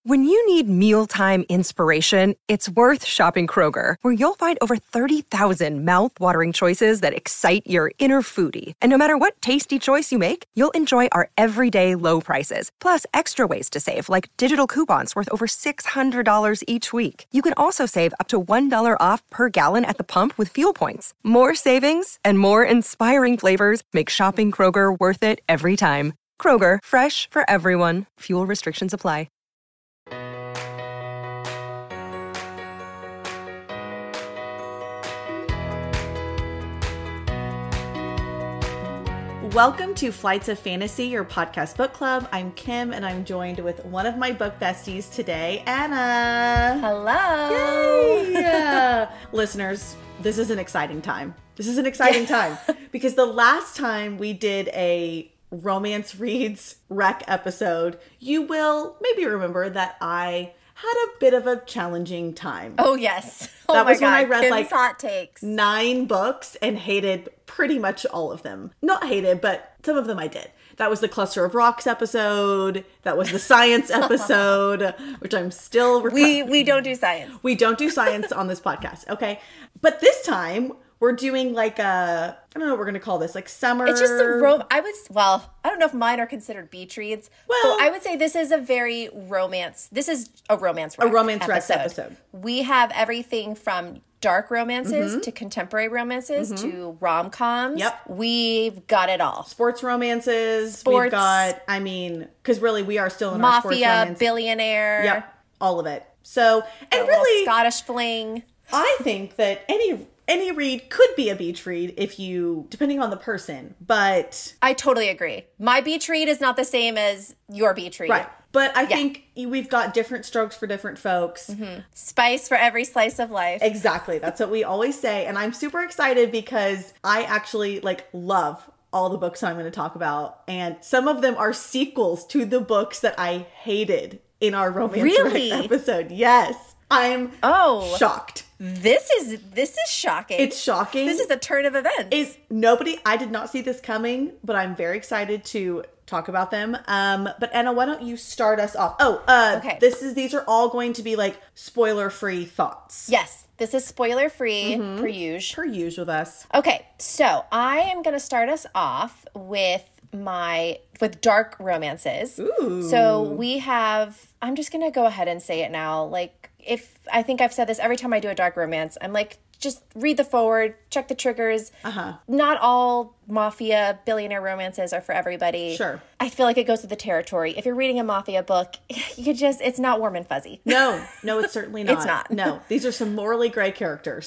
When you need mealtime inspiration, it's worth shopping Kroger, where you'll find over 30,000 mouth-watering choices that excite your inner foodie. And no matter what tasty choice you make, you'll enjoy our everyday low prices, plus extra ways to save, like digital coupons worth over $600 each week. You can also save up to $1 off per gallon at the pump with fuel points. More savings and more inspiring flavors make shopping Kroger worth it every time. Kroger, fresh for everyone. Fuel restrictions apply. Welcome to Flights of Fantasy, your podcast book club. I'm Kim, and I'm joined with one of my book besties today, Anna. Hello. Yay! Listeners, this is an exciting time. Time because the last time we did a romance reads rec episode, you will maybe remember that I had a bit of a challenging time. Oh, yes. That was when I read Kim's hot takes. 9 books and hated pretty much all of them. Not hated, but some of them I did. That was the Cluster of Rocks episode. That was the science episode, which I'm still... We don't do science. We don't do science on this podcast, okay? But this time, we're doing like a... I don't know what we're going to call this, like summer... It's just I don't know if mine are considered beach reads. Well, I would say this is a very romance... This is a romance rec episode. We have everything from dark romances to contemporary romances to rom-coms. Yep. We've got it all. Sports romances. We've got, because really we are still in our sports romance. Mafia, billionaire. Yep, all of it. So, and really... Scottish fling. I think that any read could be a beach read depending on the person, but... I totally agree. My beach read is not the same as your beach read. Right. But I think we've got different strokes for different folks. Spice for every slice of life. Exactly. That's what we always say. And I'm super excited because I actually love all the books I'm going to talk about. And some of them are sequels to the books that I hated in our romance episode. Yes. I'm shocked. This is shocking. It's shocking. This is a turn of events. I did not see this coming, but I'm very excited to talk about them. But Anna, why don't you start us off? Okay. These are all going to be spoiler-free thoughts. Yes. This is spoiler-free per usual. Per usual with us. Okay. So I am going to start us off with dark romances. Ooh. So I'm just going to go ahead and say it now. I think I've said this every time I do a dark romance, I'm just read the forward, check the triggers. Not all mafia, billionaire romances are for everybody. Sure. I feel like it goes with the territory. If you're reading a mafia book, it's not warm and fuzzy. No, it's certainly not. It's not. No, these are some morally gray characters.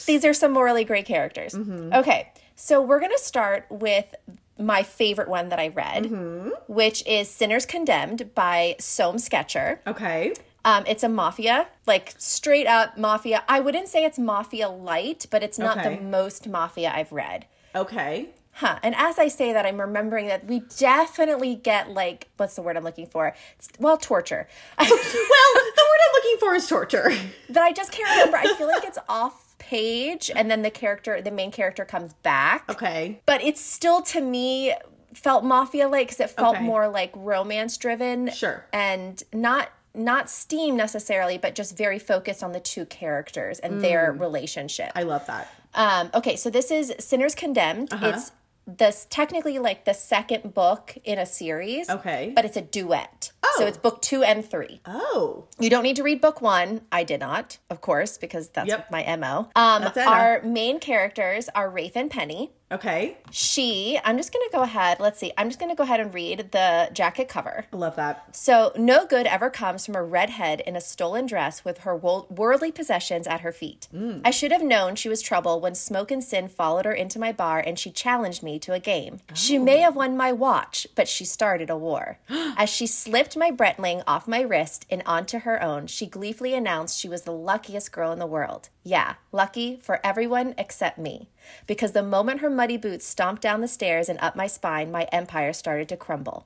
Okay, so we're going to start with my favorite one that I read, which is Sinners Condemned by Soam Sketcher. Okay. It's a mafia, straight up mafia. I wouldn't say it's mafia light, but it's not the most mafia I've read. Okay. And as I say that, I'm remembering that we definitely get what's the word I'm looking for? Torture. The word I'm looking for is torture. But I just can't remember. I feel like it's off page and then the main character comes back. Okay. But it's still, to me, felt mafia-like because it felt more romance-driven. Sure. And not steam necessarily, but just very focused on the two characters and their relationship. I love that. Okay, so this is Sinners Condemned. It's technically the second book in a series. Okay. But it's a duet. Oh. So it's book 2 and 3. Oh. You don't need to read book 1. I did not, of course, because that's my MO. Our main characters are Rafe and Penny. Okay. I'm just going to go ahead. Let's see. I'm just going to go ahead and read the jacket cover. I love that. So, no good ever comes from a redhead in a stolen dress with her worldly possessions at her feet. I should have known she was trouble when smoke and sin followed her into my bar and she challenged me to a game. She may have won my watch, but she started a war. As she slipped my Breitling off my wrist and onto her own, she gleefully announced she was the luckiest girl in the world. Yeah, lucky for everyone except me. Because the moment her muddy boots stomped down the stairs and up my spine, my empire started to crumble.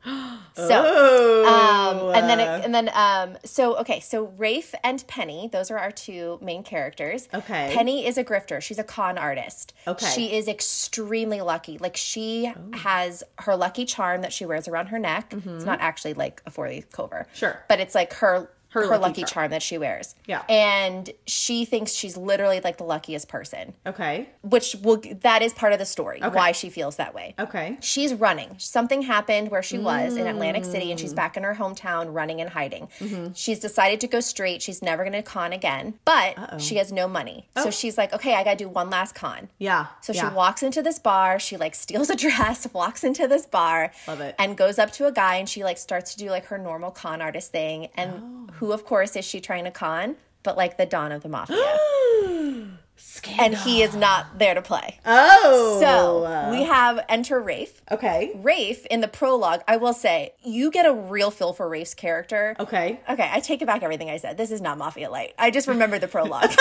So Rafe and Penny, those are our two main characters. Okay. Penny is a grifter. She's a con artist. Okay. She is extremely lucky. She has her lucky charm that she wears around her neck. It's not actually a 4-leaf clover. Sure. But it's her Her lucky charm that she wears. Yeah. And she thinks she's literally like the luckiest person. Okay. That is part of the story, why she feels that way. Okay. She's running. Something happened where she was in Atlantic City, and she's back in her hometown running and hiding. She's decided to go straight. She's never going to con again, but she has no money. So she's like, okay, I got to do one last con. Yeah. So she walks into this bar. She like steals a dress, walks into this bar. Love it. And goes up to a guy, and she like starts to do like her normal con artist thing. And who, of course, is she trying to con? But like the Don of the Mafia. And he is not there to play. Oh. So we have enter Rafe. Okay. Rafe, in the prologue, I will say, you get a real feel for Rafe's character. Okay. Okay, I take it back everything I said. This is not Mafia Light. I just remember the prologue.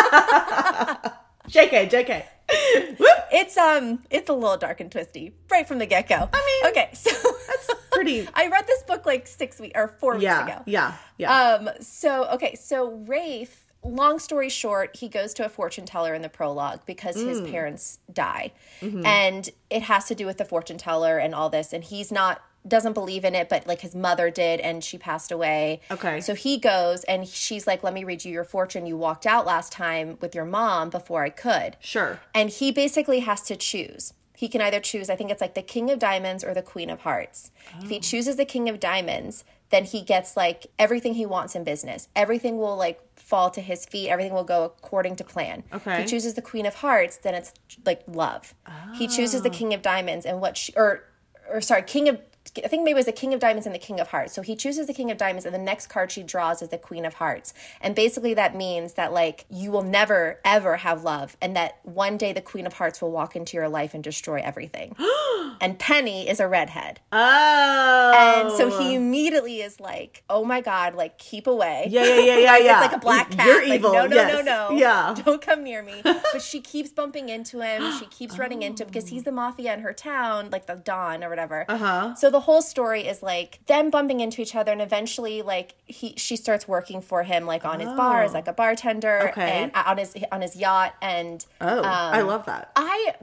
JK. It's a little dark and twisty right from the get-go. I mean, okay, so that's pretty. I read this book like 6 weeks or 4 weeks ago. Yeah. So Rafe, long story short, he goes to a fortune teller in the prologue because his parents die. And it has to do with the fortune teller and all this, and he's doesn't believe in it, but like his mother did, and she passed away. Okay. So he goes, and she's like, let me read you your fortune. You walked out last time with your mom before I could. Sure. And he basically has to choose. He can either choose, I think it's like the King of Diamonds or the Queen of Hearts. If he chooses the King of Diamonds, then he gets like everything he wants in business. Everything will like fall to his feet. Everything will go according to plan. Okay. If he chooses the Queen of Hearts, then it's like love. He chooses the King of Diamonds, and I think maybe it was the King of Diamonds and the King of Hearts. So he chooses the King of Diamonds, and the next card she draws is the Queen of Hearts. And basically that means that like you will never ever have love, and that one day the Queen of Hearts will walk into your life and destroy everything. And Penny is a redhead. Oh. And so he immediately is like, oh my God, like keep away. Yeah. It's like a black cat. You're like, evil. No. Yeah. Don't come near me. But she keeps bumping into him. She keeps running into him because he's the mafia in her town, like the Don or whatever. So the whole story is like them bumping into each other, and eventually like she starts working for him like on his bar as like a bartender and on his yacht. And I love that.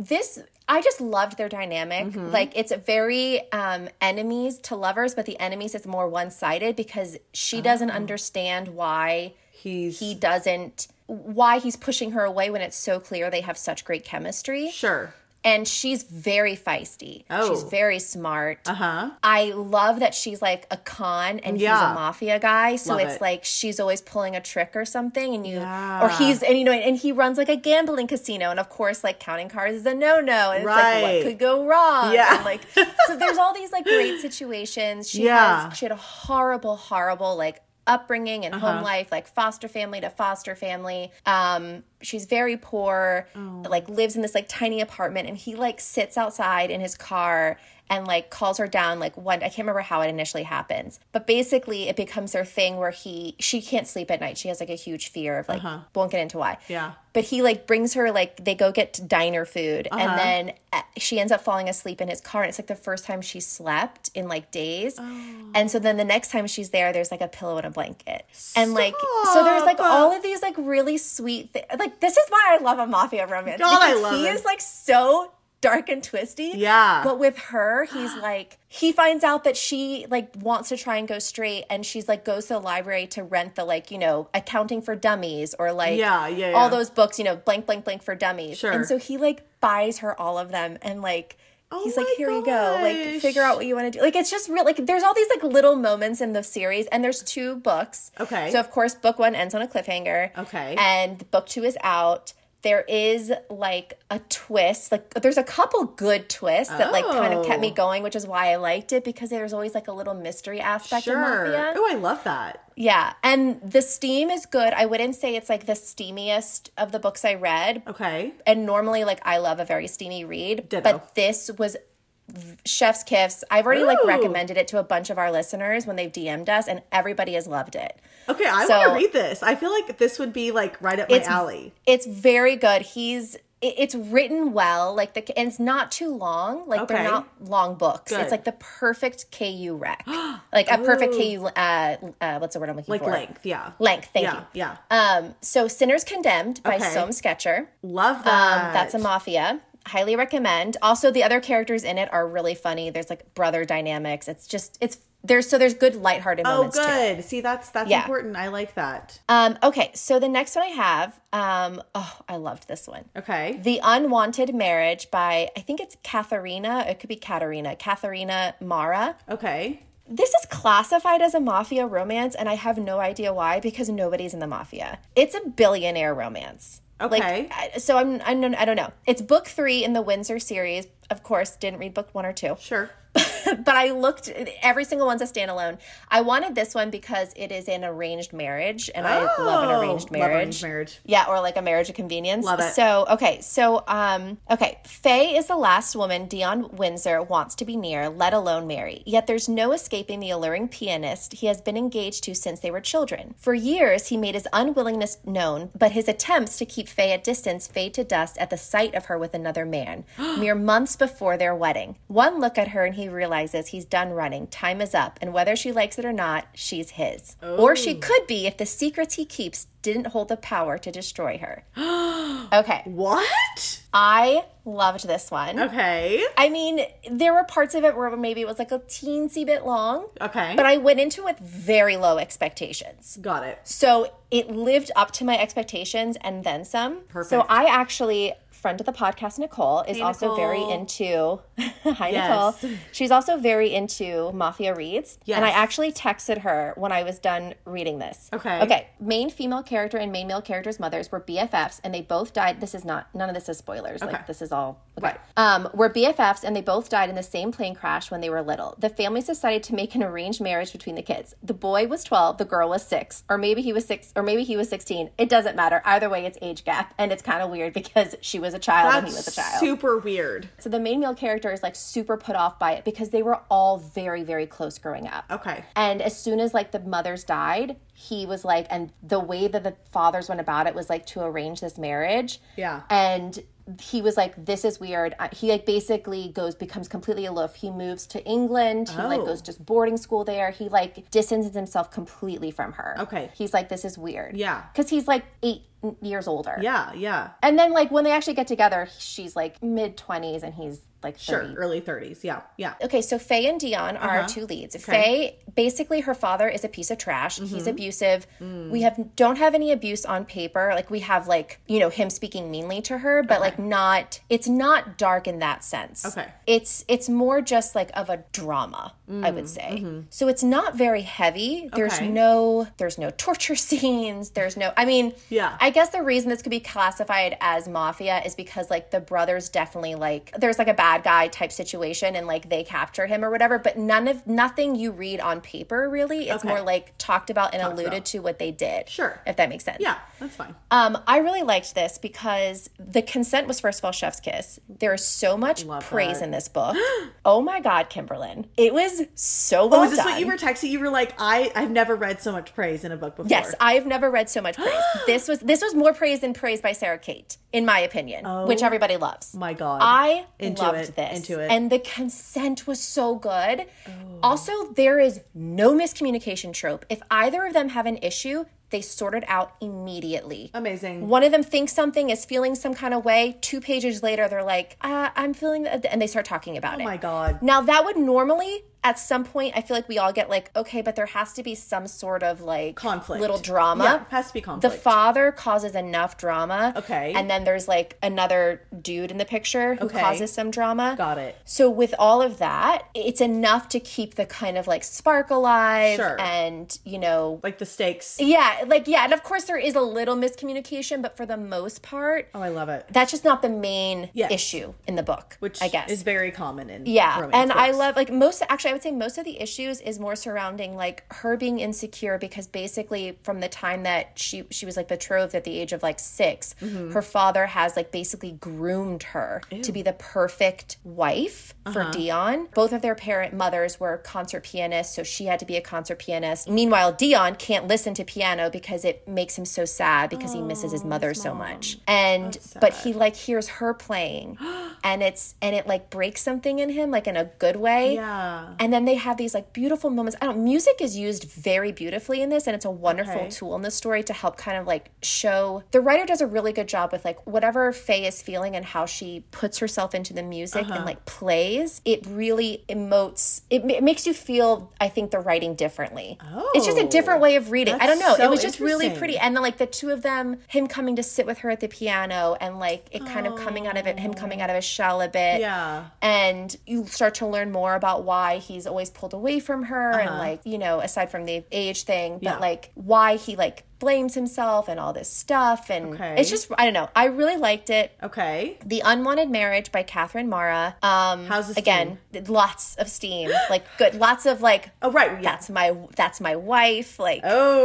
I just loved their dynamic. Like it's very enemies to lovers, but the enemies is more one-sided because she doesn't understand why he's pushing her away when it's so clear they have such great chemistry. Sure. And she's very feisty. Oh. She's very smart. I love that she's like a con and he's a mafia guy. So Love it's it. like she's always pulling a trick or something, and and he runs like a gambling casino, and of course like counting cards is a no-no. And it's like what could go wrong? Yeah. And like so there's all these like great situations. She had a horrible like upbringing and home life, like foster family to foster family. She's very poor, like lives in this like tiny apartment, and he like sits outside in his car and like calls her down like I can't remember how it initially happens, but basically it becomes their thing where she can't sleep at night. She has like a huge fear of like won't get into why. Yeah. But he like brings her like they go get diner food, and then she ends up falling asleep in his car, and it's like the first time she slept in like days. And so then the next time she's there's like a pillow and a blanket. And like so there's like all of these like really sweet like this is why I love a mafia romance. God, I because love he it. is like so dark and twisty. Yeah. But with her, he's like, he finds out that she like wants to try and go straight, and she's like goes to the library to rent the like, Accounting for Dummies or like all those books, blank, blank, blank for dummies. Sure. And so he like buys her all of them, and like he's like, my here you go, like gosh. figure out what you want to do. Like it's just real, like there's all these like little moments in the series, and there's 2 books. Okay. So of course book 1 ends on a cliffhanger. Okay. And book 2 is out. There is like a twist, like there's a couple good twists that like kind of kept me going, which is why I liked it, because there's always like a little mystery aspect in Mafia. Oh, I love that. Yeah, and the steam is good. I wouldn't say it's like the steamiest of the books I read. Okay. And normally like I love a very steamy read, Ditto. but this was chef's kiss. I've already like recommended it to a bunch of our listeners when they've DM'd us, and everybody has loved it. Okay, I want to read this. I feel like this would be like right up my alley. It's very good. It's written well, and it's not too long. Like they're not long books. Good. It's like the perfect KU rec, like a perfect KU. What's the word I'm looking for? Length. Yeah. Length. Thank you. Yeah. So Sinners Condemned by Soam Sketcher. Love that. That's a mafia. Highly recommend. Also, the other characters in it are really funny. There's like brother dynamics. It's There's good lighthearted moments too. Oh, good. See, that's important. I like that. Okay, so the next one I have, I loved this one. Okay. The Unwanted Marriage by, I think it's Katharina Mara. Okay. This is classified as a mafia romance, and I have no idea why, because nobody's in the mafia. It's a billionaire romance. Okay. So I don't know. It's book 3 in the Windsor series. Of course, didn't read book 1 or 2. Sure. But I looked, every single one's a standalone. I wanted this one because it is an arranged marriage, and I love an arranged marriage. Love arranged marriage. Yeah, or like a marriage of convenience. Love it. Okay, Faye is the last woman Dion Windsor wants to be near, let alone marry. Yet there's no escaping the alluring pianist he has been engaged to since they were children. For years, he made his unwillingness known, but his attempts to keep Faye at distance fade to dust at the sight of her with another man, mere months before their wedding. One look at her and he realizes he's done running. Time is up, and whether she likes it or not, she's his. Or she could be if the secrets he keeps didn't hold the power to destroy her. Okay. What? I loved this one. Okay. I mean, there were parts of it where maybe it was like a teensy bit long. Okay. But I went into it with very low expectations. Got it. So it lived up to my expectations and then some. Perfect. So I actually, friend of the podcast, Nicole, is also very into... Hi, Yes. Nicole. She's also very into mafia reads. Yes. And I actually texted her when I was done reading this. Okay. Okay. Main female character and main male character's mothers were BFFs, and they both died. None of this is spoilers. Okay. Like, this is all... Okay. Right. Were BFFs, and they both died in the same plane crash when they were little. The families decided to make an arranged marriage between the kids. The boy was 12, the girl was 6, or maybe he was 6, or maybe he was 16. It doesn't matter. Either way, it's age gap, and it's kind of weird because she was a child and he was a child. Super weird. So the main male character is like super put off by it because they were all very, very close growing up. Okay. And as soon as like the mothers died, he was like, and the way that the fathers went about it was like to arrange this marriage. Yeah. And he was like, this is weird. He like basically becomes completely aloof. He moves to England. He like goes just boarding school there. He like distances himself completely from her. Okay. He's like, this is weird. Yeah. Because he's like 8 years older. Yeah, yeah. And then like when they actually get together, she's like mid-20s and he's like 30. Sure, early 30s. Yeah, yeah. Okay, so Faye and Dion are our two leads. Okay. Faye, basically her father is a piece of trash. He's abusive. We don't have any abuse on paper. Like we have like, you know, him speaking meanly to her, but like it's not dark in that sense. Okay. It's more just like of a drama, I would say. So it's not very heavy. There's no torture scenes. Yeah. I guess the reason this could be classified as mafia is because like the brothers definitely like there's like a bad guy type situation and like they capture him or whatever, but nothing you read on paper really. It's more like talked about and alluded to what they did. Sure. If that makes sense. Yeah, that's fine. I really liked this because the consent was first of all chef's kiss. There is so much praise in this book. Oh my God, Kimberlyn. It was so well done. Is this what you were texting? You were like, I've never read so much praise in a book before. Yes, I've never read so much praise. This was more praise than praise by Sarah Kate, in my opinion, which everybody loves. My God. I Into loved it. this. Into it. And the consent was so good. Also, there is no miscommunication trope. If either of them have an issue, they sort it out immediately. Amazing. One of them thinks something, is feeling some kind of way. 2 pages later, they're like, I'm feeling that. And they start talking about it. Oh my God. Now, that would normally, at some point, I feel like we all get like, okay, but there has to be some sort of like conflict, little drama. Yeah, it has to be conflict. The father causes enough drama. Okay. And then there's like another dude in the picture who causes some drama. Got it. So with all of that, it's enough to keep the kind of like spark alive. Sure. And, you know. Like the stakes. Yeah. And of course there is a little miscommunication, but for the most part. Oh, I love it. That's just not the main issue in the book, which I guess is very common in romance and books. I love like I would say most of the issues is more surrounding like her being insecure because basically from the time that she was like betrothed at the age of like 6, her father has like basically groomed her to be the perfect wife for Dion. Both of their mothers were concert pianists, so she had to be a concert pianist. Meanwhile, Dion can't listen to piano because it makes him so sad because he misses his mother so much. And but he like hears her playing and it like breaks something in him like in a good way. Yeah. And then they have these like beautiful moments. Music is used very beautifully in this, and it's a wonderful tool in the story to help kind of like show. The writer does a really good job with like whatever Faye is feeling and how she puts herself into the music and like plays. It really emotes. It makes you feel, I think, the writing differently. Oh, it's just a different way of reading. I don't know. So it was just really pretty. And then like the two of them, him coming to sit with her at the piano and like it kind of coming out of it, him coming out of his shell a bit. Yeah. And you start to learn more about why he's always pulled away from her and like, you know, aside from the age thing, but like why he like blames himself and all this stuff. And it's just, I don't know. I really liked it. Okay. The Unwanted Marriage by Catherine Mara. How's the steam? Again, lots of steam. Like good. Lots of like, oh, right. Yeah. That's my wife. Like,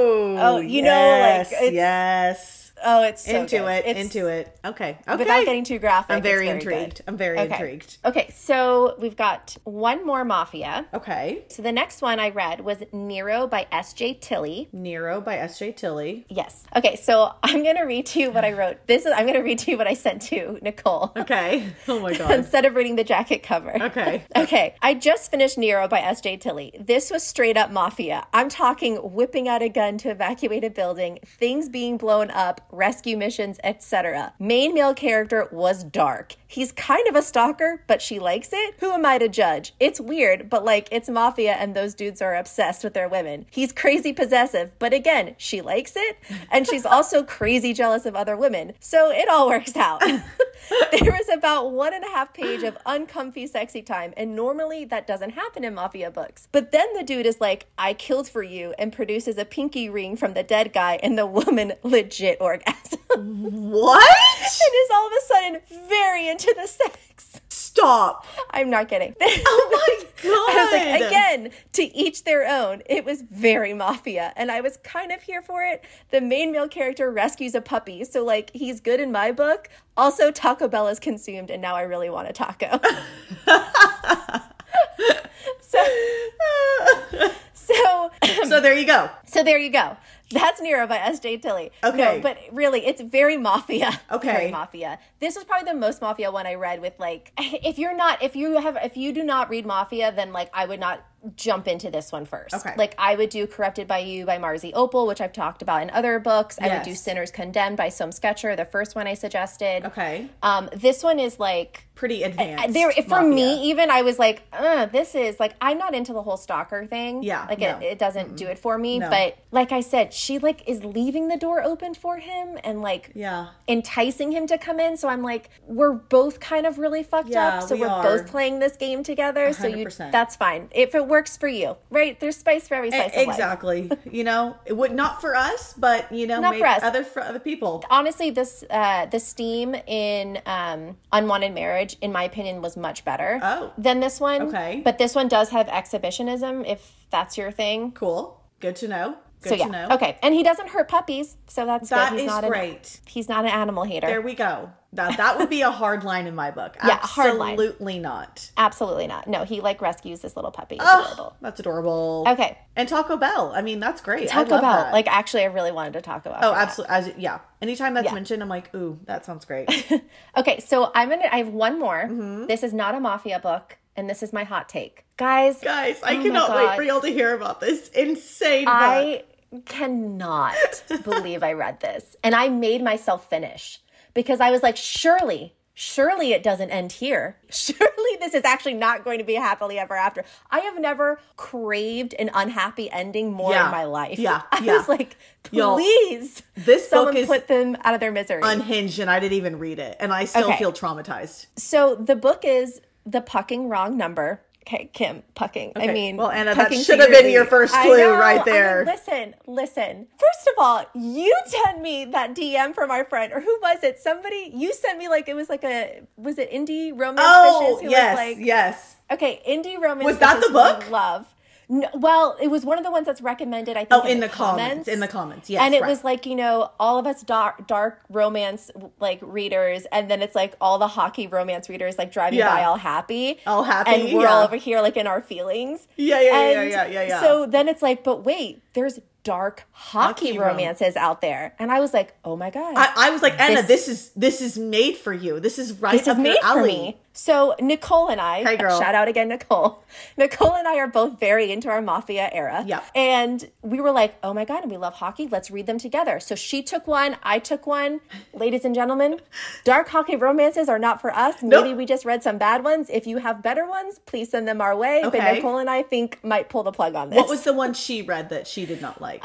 you know, like, it's, yes. Oh, it's so into good. it. Into it. Okay. Without getting too graphic. I'm very intrigued. I'm very intrigued. Okay, so we've got one more Mafia. Okay. So the next one I read was Nero by S.J. Tilley. Nero by S.J. Tilley. Yes. Okay, so I'm going to read to you what I wrote. I'm going to read to you what I sent to Nicole. Okay. Oh my God. Instead of reading the jacket cover. Okay. Okay. I just finished Nero by S.J. Tilley. This was straight up Mafia. I'm talking whipping out a gun to evacuate a building, things being blown up, rescue missions, etc. Main male character was dark. He's kind of a stalker, but she likes it. Who am I to judge? It's weird, but like it's Mafia and those dudes are obsessed with their women. He's crazy possessive, but again, she likes it. And she's also crazy jealous of other women. So it all works out. There was about 1.5 pages of uncomfy sexy time, and normally that doesn't happen in Mafia books. But then the dude is like, I killed for you, and produces a pinky ring from the dead guy, and the woman legit orgasms. What? And is all of a sudden very into the sex. Stop. I'm not kidding. Oh my God. I was like, again, to each their own. It was very Mafia, and I was kind of here for it. The main male character rescues a puppy, so like he's good in my book. Also, Taco Bell is consumed, and now I really want a taco. So there you go. So there you go. That's Nero by S.J. Tilley. Okay. No, but really, it's very Mafia. Okay. Very Mafia. This was probably the most Mafia one I read with like, if you do not read Mafia, then like I would not jump into this one first. Okay. Like I would do Corrupted by You by Marzi Opal, which I've talked about in other books. I would do Sinners Condemned by Som Sketcher, the first one I suggested. Okay. This one is like pretty advanced. For me, even I was like, this is like, I'm not into the whole stalker thing. Yeah. Like it doesn't do it for me. No. But like I said, she like is leaving the door open for him and like enticing him to come in. So I'm like, we're both kind of really fucked up. So we're both playing this game together. 100%. So that's fine. If it works for you, right? There's spice for every slice of life. Exactly. You know, it would not for us, but you know, not maybe for other people. Honestly, this the steam in Unwanted Marriage, in my opinion, was much better than this one. Okay. But this one does have exhibitionism, if that's your thing. Cool. Good to know. Good to know. Okay. And he doesn't hurt puppies, so that's good. That is great. He's not an animal hater. There we go. That would be a hard line in my book. Yeah, hard line. Absolutely not. Absolutely not. No, he like rescues this little puppy. It's adorable. That's adorable. Okay. And Taco Bell. I mean, that's great. Taco I love Bell. that. Like, actually, I really wanted to talk about. Oh, absolutely. Yeah. Anytime that's mentioned, I'm like, ooh, that sounds great. Okay, so I have one more. Mm-hmm. This is not a Mafia book, and this is my hot take, guys. I cannot wait for y'all to hear about this insane book. I cannot believe I read this, and I made myself finish because I was like, surely it doesn't end here. Surely this is actually not going to be a happily ever after. I have never craved an unhappy ending more in my life. I was like, please, someone put them out of their misery. Unhinged, and I didn't even read it, and I still feel traumatized. So the book is The Pucking Wrong Number. Okay, Kim, pucking. Okay. I mean, well, Anna, that should have been your first clue right there. Listen. First of all, you sent me that DM from our friend, or who was it? Somebody, you sent me like, it was like was it Indie Romance Fishes? Who was like, yes. Okay, Indie Romance Was that the book? Love. No, well, it was one of the ones that's recommended, I think, in the comments. In the comments, yes. And it was like, you know, all of us dark romance, like, readers, and then it's like all the hockey romance readers, like, driving by all happy. All happy, and we're all over here, like, in our feelings. Yeah. So then it's like, but wait, there's dark hockey romances out there. And I was like, oh my God. I was like, Anna, this is made for you. This is right up your alley. So Nicole and I, Hey, girl. shout out again, Nicole. Nicole and I are both very into our Mafia era. Yeah. And we were like, oh my God, and we love hockey. Let's read them together. So she took one, I took one. Ladies and gentlemen, dark hockey romances are not for us. Maybe Nope. we just read some bad ones. If you have better ones, please send them our way. But Okay. Nicole and I think might pull the plug on this. What was the one she read that she did not like?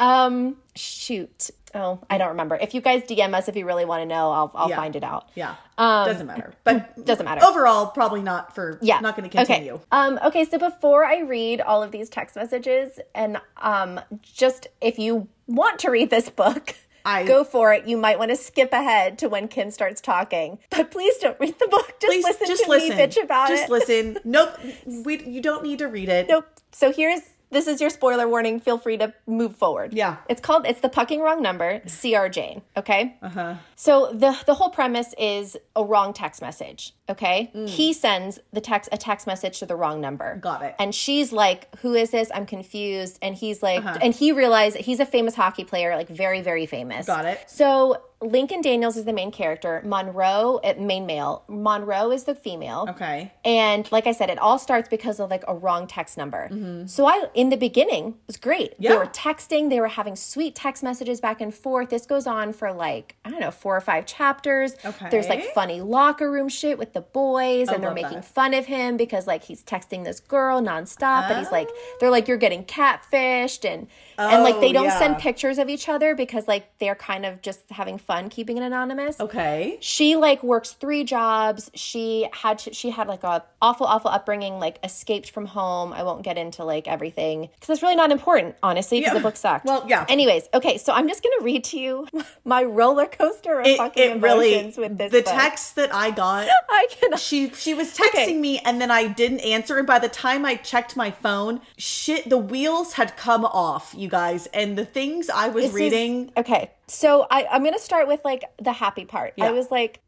Shoot. Oh, I don't remember. If you guys DM us, if you really want to know, I'll find it out. Yeah. Doesn't matter. But doesn't matter. Overall, probably not for, Yeah. not going to continue. Okay. Okay, so before I read all of these text messages, and just if you want to read this book, go for it. You might want to skip ahead to when Kim starts talking. But please don't read the book. Just listen to me bitch about it. Just listen. Nope. You don't need to read it. Nope. So this is your spoiler warning. Feel free to move forward. Yeah. It's The Pucking Wrong Number, C.R. Jane. Okay? Uh-huh. So the whole premise is a wrong text message. Okay? He sends a text message to the wrong number. Got it. And she's like, who is this? I'm confused. And he's like, and he realized he's a famous hockey player, like very, very famous. Got it. So Lincoln Daniels is the main character. Monroe, main male. Monroe is the female. Okay. And like I said, it all starts because of like a wrong text number. So in the beginning, it was great. Yeah. They were texting. They were having sweet text messages back and forth. This goes on for like, I don't know, 4 or 5 chapters. Okay. There's like funny locker room shit with the boys. And they're love making that. fun of him because like he's texting this girl nonstop. But he's like, they're like, you're getting catfished. And like they don't send pictures of each other because like they're kind of just having fun keeping it anonymous. Okay. She like works 3 jobs. She had like a awful upbringing, like escaped from home. I won't get into like everything because it's really not important, honestly, because the book sucked. Well, yeah. Anyways, okay, so I'm just gonna read to you my roller coaster of fucking It really, emotions with this the book. text that I got, I cannot. she was texting me and then I didn't answer. And by the time I checked my phone, the wheels had come off, you guys. And the things I was reading. Okay. So I'm going to start with like the happy part. Yeah. I was like,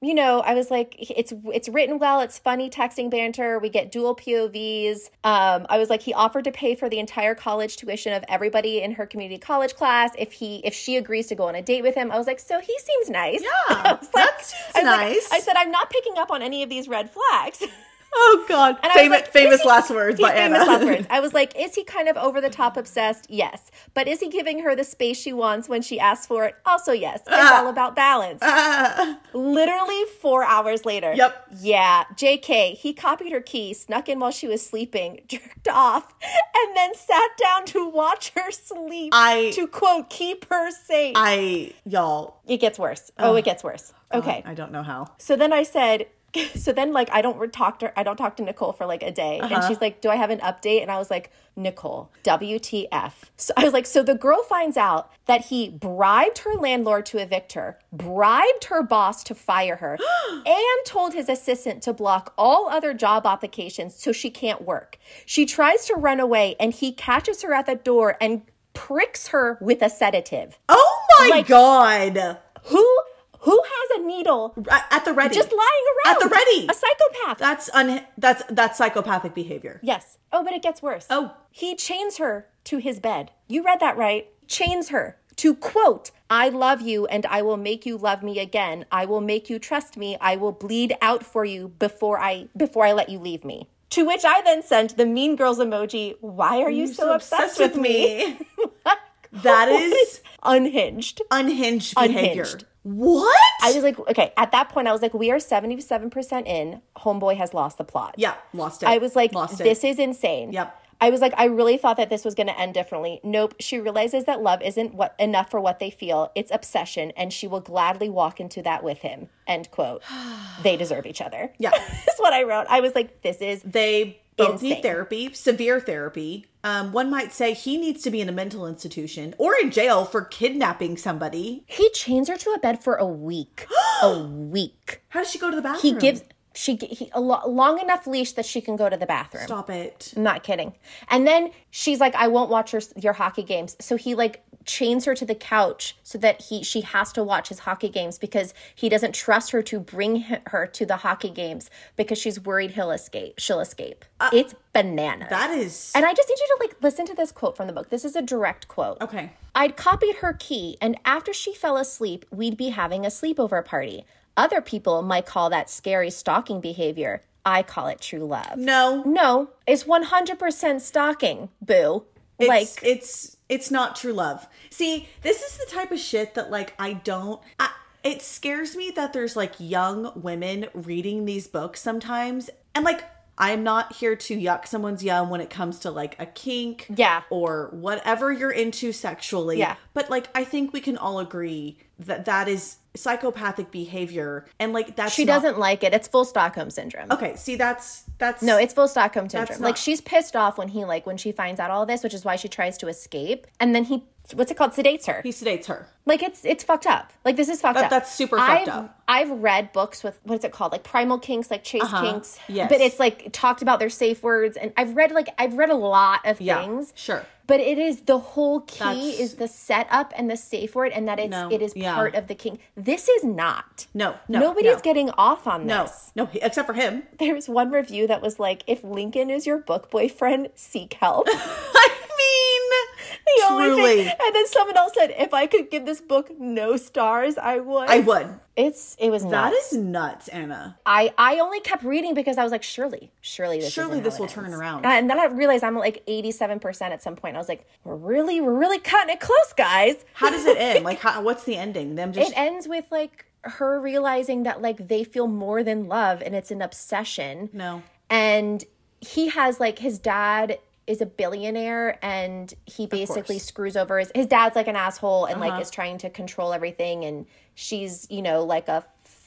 it's written well. It's funny texting banter. We get dual POVs. I was like, he offered to pay for the entire college tuition of everybody in her community college class if she agrees to go on a date with him. I was like, so he seems nice. Yeah, that's nice. I said, I'm not picking up on any of these red flags. Oh God. And I was like, famous last words by Anna. Famous last words. I was like, is he kind of over the top obsessed? Yes. But is he giving her the space she wants when she asks for it? Also yes. It's all about balance. Literally 4 hours later. Yep. Yeah. JK, he copied her key, snuck in while she was sleeping, jerked off, and then sat down to watch her sleep to, quote, keep her safe. Y'all. It gets worse. It gets worse. Okay. I don't know how. So then I said, like I don't talk to Nicole for like a day. And she's like, do I have an update? And I was like, Nicole, WTF. So I was like, so the girl finds out that he bribed her landlord to evict her, bribed her boss to fire her, and told his assistant to block all other job applications so she can't work. She tries to run away and he catches her at the door and pricks her with a sedative. Oh my God. Who has a needle at the ready? Just lying around. At the ready. A psychopath. That's psychopathic behavior. Yes. Oh, but it gets worse. Oh. He chains her to his bed. You read that right. Chains her to, quote, I love you and I will make you love me again. I will make you trust me. I will bleed out for you before I let you leave me. To which I then sent the Mean Girls emoji. Why are you so obsessed with me? That is unhinged. Unhinged behavior. What? I was like, okay, at that point, I was like, we are 77% in. Homeboy has lost the plot. Yeah, lost it. I was like, this is insane. Yep. I was like, I really thought that this was going to end differently. Nope. She realizes that love isn't enough for what they feel. It's obsession, and she will gladly walk into that with him. End quote. They deserve each other. Yeah. That's what I wrote. I was like, this is They both insane. need therapy, severe therapy. One might say he needs to be in a mental institution or in jail for kidnapping somebody. He chains her to a bed for a week. A week. How does she go to the bathroom? He gives... a long enough leash that she can go to the bathroom. Stop it. I'm not kidding. And then she's like, I won't watch your hockey games. So he like chains her to the couch so that she has to watch his hockey games because he doesn't trust her to bring her to the hockey games because she's worried she'll escape. It's bananas. That is. And I just need you to like listen to this quote from the book. This is a direct quote. Okay. I'd copied her key, and after she fell asleep, we'd be having a sleepover party. Other people might call that scary stalking behavior. I call it true love. No. No, it's 100% stalking, boo. It's not true love. See, this is the type of shit that like it scares me that there's like young women reading these books sometimes. And like, I am not here to yuck someone's yum when it comes to like a kink. Yeah. Or whatever you're into sexually. Yeah. But like, I think we can all agree that that is psychopathic behavior. And like, she doesn't like it. It's full Stockholm syndrome. Okay. See, that's. No, it's full Stockholm syndrome. Not, like, she's pissed off when she finds out all this, which is why she tries to escape. And then he, what's it called? Sedates her. He sedates her. Like, it's fucked up. Like, this is fucked up. That's super fucked up. I've read books with, what's it called? Like primal kinks, like chase kinks. Yes. But it's like talked about their safe words. And I've read a lot of things. Sure. But it is, the whole key is the setup and the safe word, and that it is part of the kink. This is not. No. Nobody's getting off on this. No, except for him. There's one review that was like, if Lincoln is your book boyfriend, seek help. Truly. And then someone else said, if I could give this book no stars, I would. I would. It was nuts. That is nuts, Anna. I only kept reading because I was like, surely this will turn around. And then I realized I'm like 87% at some point. I was like, we're really cutting it close, guys. How does it end? Like, what's the ending? It ends with like her realizing that like they feel more than love and it's an obsession. No. And he has like, his dad is a billionaire and he basically screws over his dad's like an asshole and like is trying to control everything, and she's, you know, like a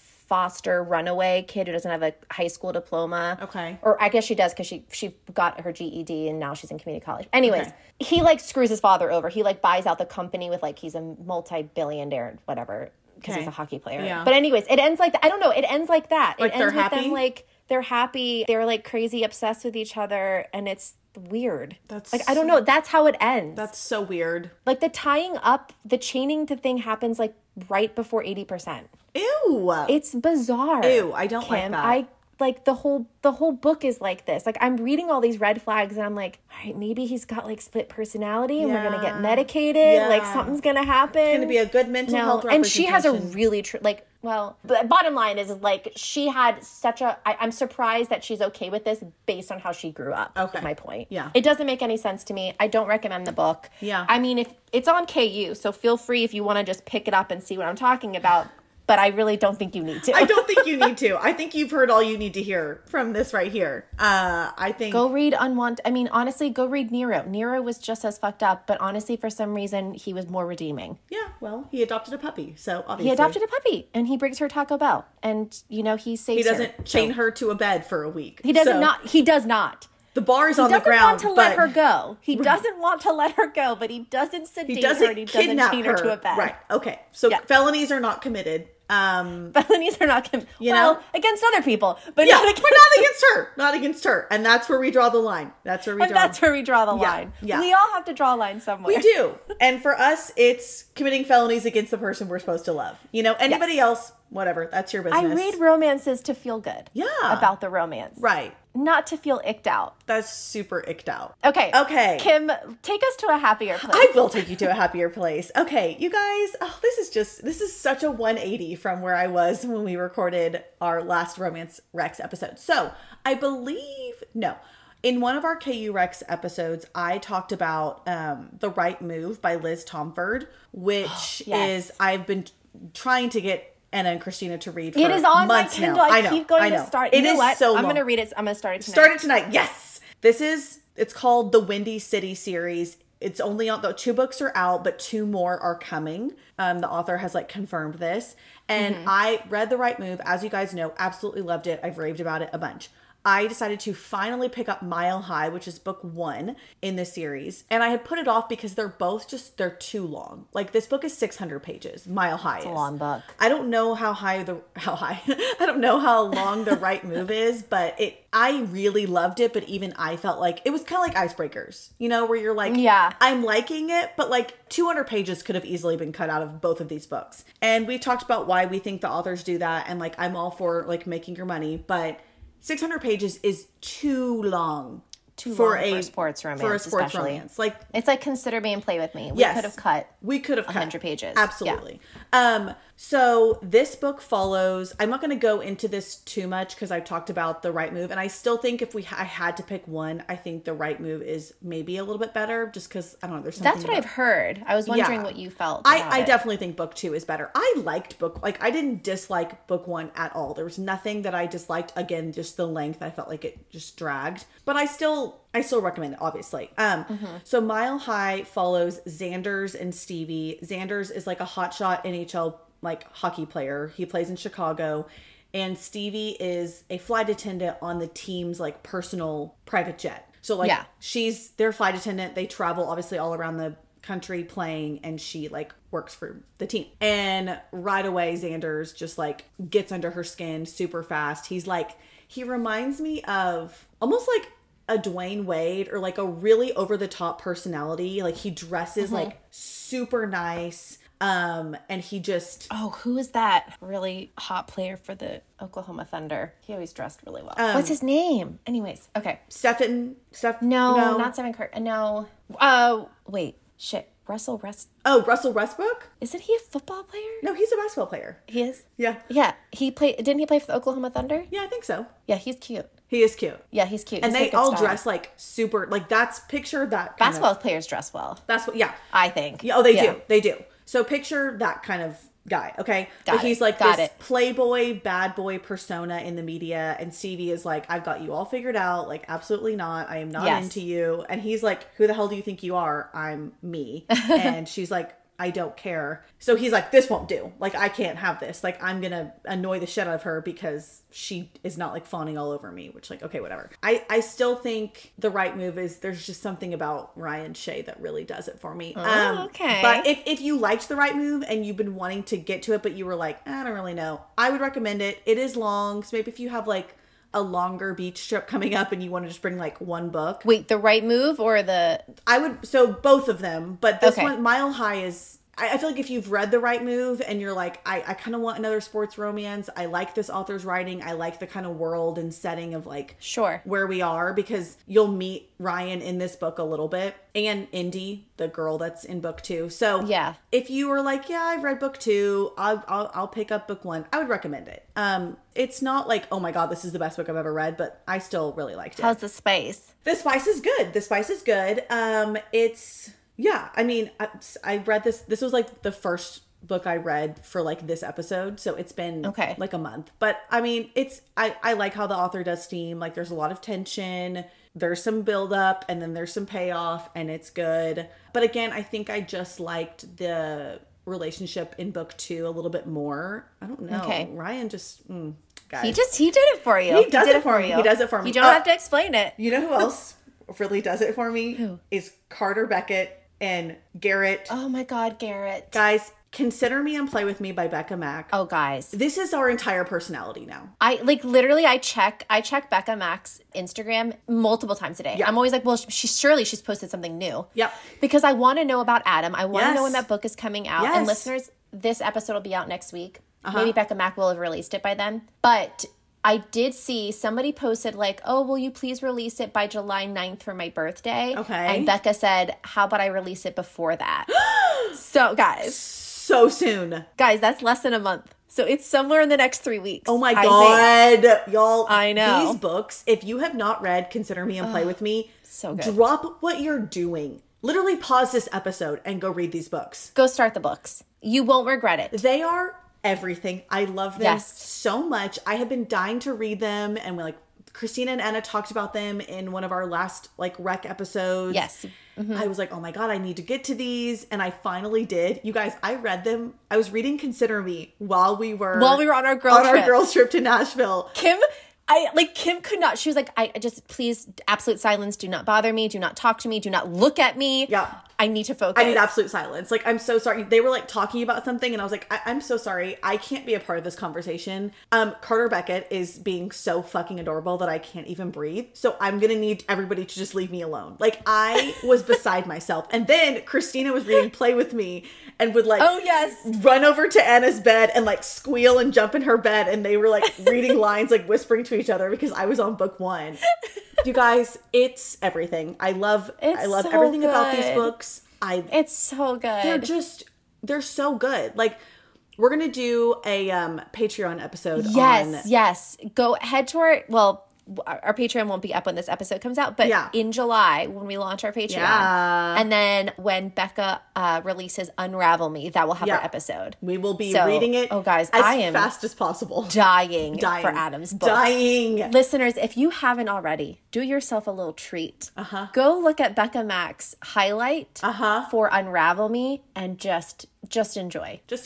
foster runaway kid who doesn't have a high school diploma. Okay. Or I guess she does because she got her GED and now she's in community college. Anyways, he like screws his father over. He like buys out the company with like, he's a multi-billionaire, whatever, because he's a hockey player. Yeah. But anyways, it ends like that. I don't know. It ends like that. Like, it ends they're with happy? them like, they're happy. They're like crazy obsessed with each other, and it's weird. That's like, I don't know. That's how it ends. That's so weird. Like the tying up, the chaining the thing happens like right before 80%. Ew. It's bizarre. Ew, I don't like that. I like the whole book is like this. Like, I'm reading all these red flags and I'm like, all right, maybe he's got like split personality and we're gonna get medicated. Yeah. Like, something's gonna happen. It's gonna be a good mental health representation. And she has a really the bottom line is like, she had such a, I'm surprised that she's okay with this based on how she grew up. Okay. Is my point. Yeah. It doesn't make any sense to me. I don't recommend the book. Yeah. I mean, if it's on KU, so feel free if you want to just pick it up and see what I'm talking about. But I really don't think you need to. I don't think you need to. I think you've heard all you need to hear from this right here. I think... Go read honestly, go read Nero. Nero was just as fucked up, but honestly, for some reason, he was more redeeming. Yeah, well, he adopted a puppy, so obviously... He adopted a puppy, and he brings her Taco Bell. And, you know, he saves her. He doesn't chain her to a bed for a week. He does not. The bar is on the ground. He doesn't want to let her go. He doesn't want to let her go, but he doesn't sedate her and he doesn't chain her to a bed. Right, okay. So felonies are not committed. Felonies are not committed. Against other people, but not against her. Not against her. And that's where we draw the line. That's where we draw the line. Yeah. We all have to draw a line somewhere. We do. And for us, it's committing felonies against the person we're supposed to love. You know, anybody else, whatever. That's your business. I read romances to feel good. Yeah. About the romance. Right. Not to feel icked out. That's super icked out. Okay. Kim, take us to a happier place. I will take you to a happier place. Okay, you guys, this is such a 180 from where I was when we recorded our last Romance Rex episode. So, I believe, in one of our KU Rex episodes, I talked about The Right Move by Liz Tomford, which is, I've been trying to get Anna and Christina to read for months now. It is on my Kindle. I keep going to start. You know what? So I'm going to read it. I'm going to start it tonight. Start it tonight. Yes. It's called the Windy City series. It's only on, the 2 books are out, but 2 more are coming. The author has confirmed this. And I read The Right Move. As you guys know, absolutely loved it. I've raved about it a bunch. I decided to finally pick up Mile High, which is book 1 in the series. And I had put it off because they're too long. Like, this book is 600 pages. Mile High is. It's a long book. I don't know I don't know how long The Right Move is, but I really loved it, but even I felt like it was kind of like Icebreakers, you know, where you're like, yeah, I'm liking it, but 200 pages could have easily been cut out of both of these books. And we talked about why we think the authors do that. And I'm all for making your money, but 600 pages is too long too long for a sports romance. For a sports especially. romance. Like, it's like Consider Me and Play With Me. Yes. We could have cut 100 pages. Absolutely. Yeah. So this book follows, I'm not going to go into this too much because I've talked about The Right Move. And I still think if I had to pick one, I think The Right Move is maybe a little bit better just because, I don't know, there's something. That's what I've heard. I was wondering what you felt about I definitely think book 2 is better. I liked I didn't dislike book 1 at all. There was nothing that I disliked. Again, just the length. I felt like it just dragged. But I still recommend it, obviously. So Mile High follows Xanders and Stevie. Xanders is like a hotshot NHL like hockey player. He plays in Chicago. And Stevie is a flight attendant on the team's like personal private jet. So like she's their flight attendant. They travel obviously all around the country playing, and she like works for the team. And right away Xanders just like gets under her skin super fast. He reminds me of almost like a Dwayne Wade or like a really over the top personality. Like he dresses like super nice. And he just... Oh, who is that really hot player for the Oklahoma Thunder? He always dressed really well. What's his name? Anyways, okay. No, not Stephen Curry. No. Wait. Shit. Russell Westbrook? Isn't he a football player? No, he's a basketball player. He is? Yeah. Yeah. Didn't he play for the Oklahoma Thunder? Yeah, I think so. Yeah, he's cute. He is cute. Yeah, he's cute. And they all dress like super, like that's, picture that. Basketball players dress well. That's what, yeah. I think. Yeah, they do. They do. So picture that kind of guy, okay? But he's like this playboy, bad boy persona in the media, and Stevie is like, I've got you all figured out. Like, absolutely not. I am not into you. And he's like, who the hell do you think you are? I'm me. And she's like, I don't care. So he's like, this won't do. Like, I can't have this. Like, I'm gonna annoy the shit out of her because she is not like fawning all over me, which like, okay, whatever. I still think The Right Move is, there's just something about Ryan Shea that really does it for me. Okay. But if you liked The Right Move and you've been wanting to get to it, but you were like, I don't really know, I would recommend it. It is long. So maybe if you have like a longer beach trip coming up and you want to just bring like one book. Wait, The Right Move or so both of them, but this one, Mile High, is, I feel like if you've read The Right Move and you're like, I kind of want another sports romance. I like this author's writing. I like the kind of world and setting of like where we are, because you'll meet Ryan in this book a little bit, and Indy, the girl that's in book 2. So yeah, if you were like, yeah, I've read book 2, I'll pick up book 1, I would recommend it. It's not like, oh my God, this is the best book I've ever read, but I still really liked it. How's the spice? The spice is good. Yeah, I mean, I read this. This was like the first book I read for like this episode, so it's been like a month. But I mean, I like how the author does steam. Like, there's a lot of tension, there's some build up, and then there's some payoff, and it's good. But again, I think I just liked the relationship in book 2 a little bit more. I don't know. Okay. Ryan just, guys. He did it for you. He does it for me. He does it for me. You don't have to explain it. You know who else really does it for me? Who? Is Carter Beckett and Garrett. Oh my God, Garrett. Guys, Consider Me and Play With Me by Becca Mack. Oh, guys. This is our entire personality now. I check Becca Mack's Instagram multiple times a day. Yeah. I'm always like, well, she's posted something new. Yep. Because I want to know about Adam. I want to know when that book is coming out. Yes. And listeners, this episode will be out next week. Maybe Becca Mack will have released it by then. But I did see somebody posted like, oh, will you please release it by July 9th for my birthday? Okay. And Becca said, how about I release it before that? So, guys. So soon. Guys, that's less than a month. So it's somewhere in the next 3 weeks. Oh my God. Y'all. I know. These books, if you have not read Consider Me and Play With Me, so good. Drop what you're doing. Literally pause this episode and go read these books. Go start the books. You won't regret it. They are everything. I love them so much. I have been dying to read them, and Christina and Anna talked about them in one of our last rec episodes. Yes. Mm-hmm. I was like, oh my God, I need to get to these. And I finally did. You guys, I read them. I was reading Consider Me while we were on our girls trip to Nashville. Kim could not. She was like, I just, please, absolute silence. Do not bother me. Do not talk to me. Do not look at me. Yeah. I need to focus. I need absolute silence. I'm so sorry. They were talking about something, and I was like, I'm so sorry. I can't be a part of this conversation. Carter Beckett is being so fucking adorable that I can't even breathe. So I'm going to need everybody to just leave me alone. I was beside myself. And then Christina was reading Play With Me and would oh yes, run over to Anna's bed and squeal and jump in her bed. And they were reading lines, whispering to each other because I was on book 1. You guys, it's everything. I love so everything about these good. books. It's so good. They're so good. Like, we're gonna do a Patreon episode. Yes. Go head to our Patreon won't be up when this episode comes out, but in July when we launch our Patreon, and then when Becca releases Unravel Me, that will have our episode. We will be reading it. Oh, guys, as I am fast as possible. Dying for Adam's book. Listeners, if you haven't already, do yourself a little treat. Go look at Becca Mac's highlight for Unravel Me and just enjoy. Just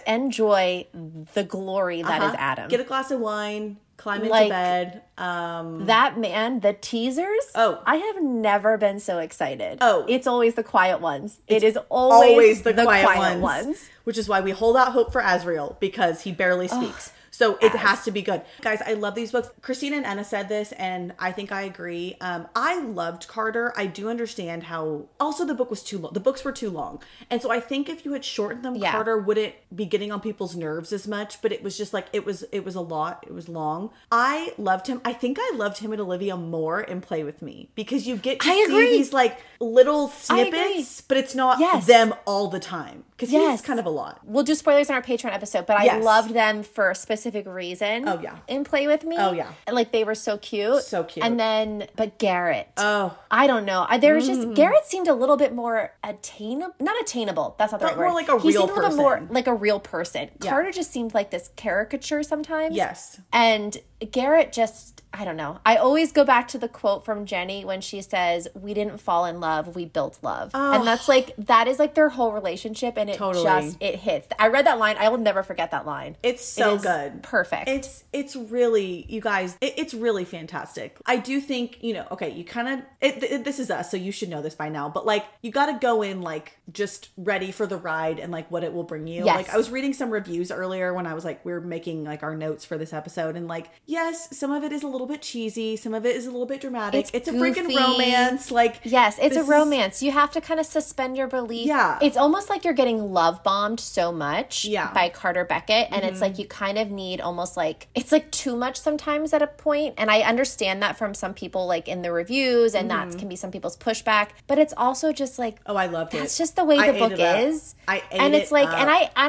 enjoy the glory that is Adam. Get a glass of wine. Climb into bed. That man, the teasers. Oh. I have never been so excited. Oh. It's always the quiet ones. It is always the quiet ones. Which is why we hold out hope for Azriel, because he barely speaks. So it has to be good. Guys, I love these books. Christina and Anna said this, and I think I agree. I loved Carter. I do understand how... Also, the book was too long. The books were too long. And so I think if you had shortened them, Carter wouldn't be getting on people's nerves as much. But it was just like, it was a lot. It was long. I loved him. I think I loved him and Olivia more in Play With Me. Because you get to see these like little snippets, but it's not them all the time. Because he's kind of a lot. We'll do spoilers on our Patreon episode, but I loved them for a specific reason. Oh, yeah. In Play With Me. Oh, yeah. Like, they were so cute. So cute. And then, but Garrett. Oh. I don't know. There was just, Garrett seemed a little bit more attainable. Not attainable. That's not the right word. More like a real person. He seemed a little more like a real person. Yeah. Carter just seemed like this caricature sometimes. Yes. And Garrett just, I don't know. I always go back to the quote from Jenny when she says, "We didn't fall in love, we built love." Oh. And that's like, that is like their whole relationship, and it it hits. I read that line. I will never forget that line. It's so good. Perfect. It's really, you guys, it's really fantastic. I do think, okay, you kind of, this is us, so you should know this by now, but like, you got to go in like just ready for the ride and like what it will bring you. Yes. Like, I was reading some reviews earlier when I was like, we were making like our notes for this episode, and like, yes, some of it is a little bit cheesy, some of it is a little bit dramatic. It's a freaking romance. Like, yes, it's a romance. You have to kind of suspend your belief. Yeah. It's almost like you're getting love bombed so much by Carter Beckett, and it's like you kind of need almost like, it's like too much sometimes at a point, and I understand that from some people like in the reviews, and that can be some people's pushback, but it's also just like, oh, I loved it. That's just the way the book is. I ate and it's it like, up.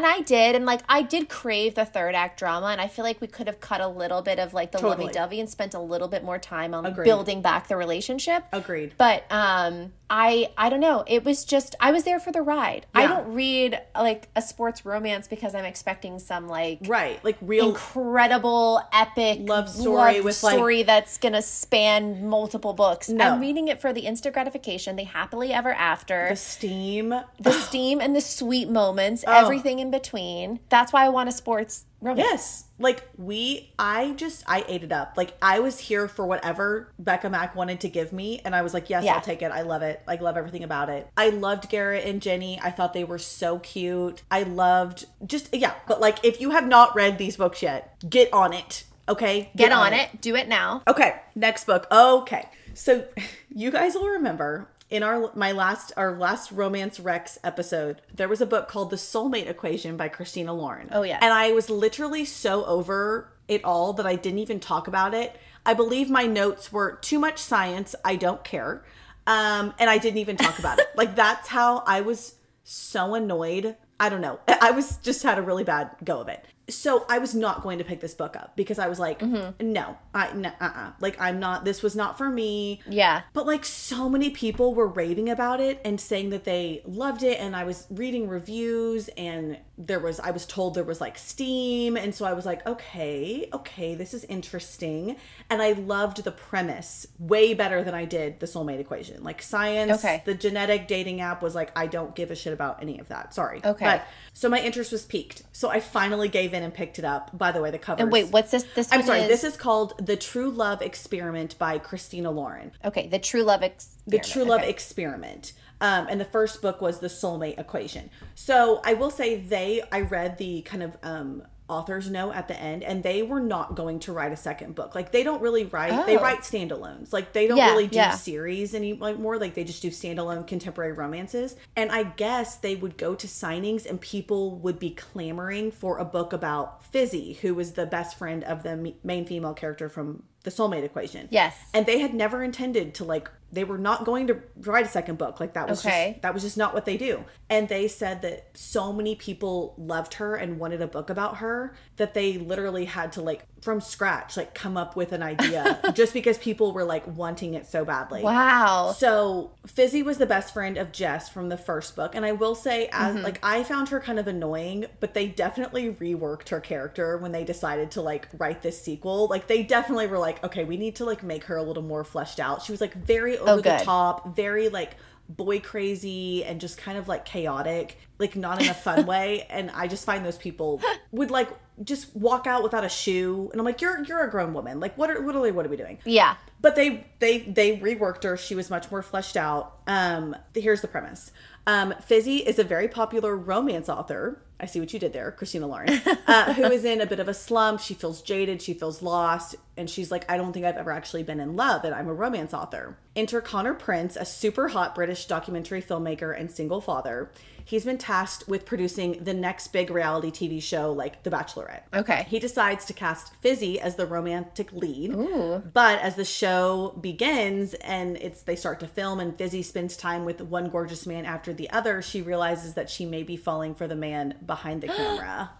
I did crave the third act drama, and I feel like we could have cut a little bit of like the lovey-dovey and spent a little bit more time on building back the relationship. Agreed. But I don't know. It was just, I was there for the ride. Yeah. I don't read like a sports romance because I'm expecting some like real incredible epic love story that's gonna span multiple books. No. I'm reading it for the instant gratification, the happily ever after, the steam and the sweet moments, everything in between. That's why I want a sports romance. Yes. Like, I ate it up. Like, I was here for whatever Becca Mac wanted to give me, and I was like, yes, I'll take it. I love it. Like, love everything about it. I loved Garrett and Jenny. I thought they were so cute. I loved but like, if you have not read these books yet, get on it. Okay? Get on it. Do it now. Okay. Next book. Okay. So, you guys will remember in our last Romance Rex episode, there was a book called The Soulmate Equation by Christina Lauren. Oh, yeah. And I was literally so over it all that I didn't even talk about it. I believe my notes were too much science. I don't care. And I didn't even talk about it. Like, that's how I was so annoyed. I don't know. I just had a really bad go of it. So I was not going to pick this book up because I was like, like, I'm not, this was not for me. Yeah. But like, so many people were raving about it and saying that they loved it. And I was reading reviews, and I was told there was like steam. And so I was like, okay, this is interesting. And I loved the premise way better than I did The Soulmate Equation. Like, science, the genetic dating app was like, I don't give a shit about any of that. Sorry. Okay. But so my interest was piqued. So I finally gave in and picked it up. By the way, the cover. And wait, what's this? I'm sorry. This is called The True Love Experiment by Christina Lauren. Okay. The True Love Experiment. The True Love Experiment. And the first book was The Soulmate Equation. So I will say I read the kind of author's note at the end, and they were not going to write a second book. Like, they don't really write, they write standalones. Like, they don't really do series anymore. Like, they just do standalone contemporary romances. And I guess they would go to signings and people would be clamoring for a book about Fizzy, who was the best friend of the main female character from The Soulmate Equation. Yes. And they had never intended to like, they were not going to write a second book. Like that was just not what they do. And they said that so many people loved her and wanted a book about her that they literally had to like from scratch, like come up with an idea just because people were like wanting it so badly. Wow. So Fizzy was the best friend of Jess from the first book. And I will say as like, I found her kind of annoying, but they definitely reworked her character when they decided to like write this sequel. Like they definitely were like, okay, we need to like make her a little more fleshed out. She was like very over the top, very like boy crazy and just kind of like chaotic, like not in a fun way. And I just find those people would like just walk out without a shoe. And I'm like, you're a grown woman. Like what are we doing? Yeah. But they reworked her. She was much more fleshed out. Here's the premise. Fizzy is a very popular romance author. I see what you did there, Christina Lauren, who is in a bit of a slump. She feels jaded. She feels lost. And she's like, I don't think I've ever actually been in love, and I'm a romance author. Enter Connor Prince, a super hot British documentary filmmaker and single father. He's been tasked with producing the next big reality TV show like The Bachelorette. Okay. He decides to cast Fizzy as the romantic lead. Ooh. But as the show begins and they start to film and Fizzy spends time with one gorgeous man after the other, she realizes that she may be falling for the man behind the camera.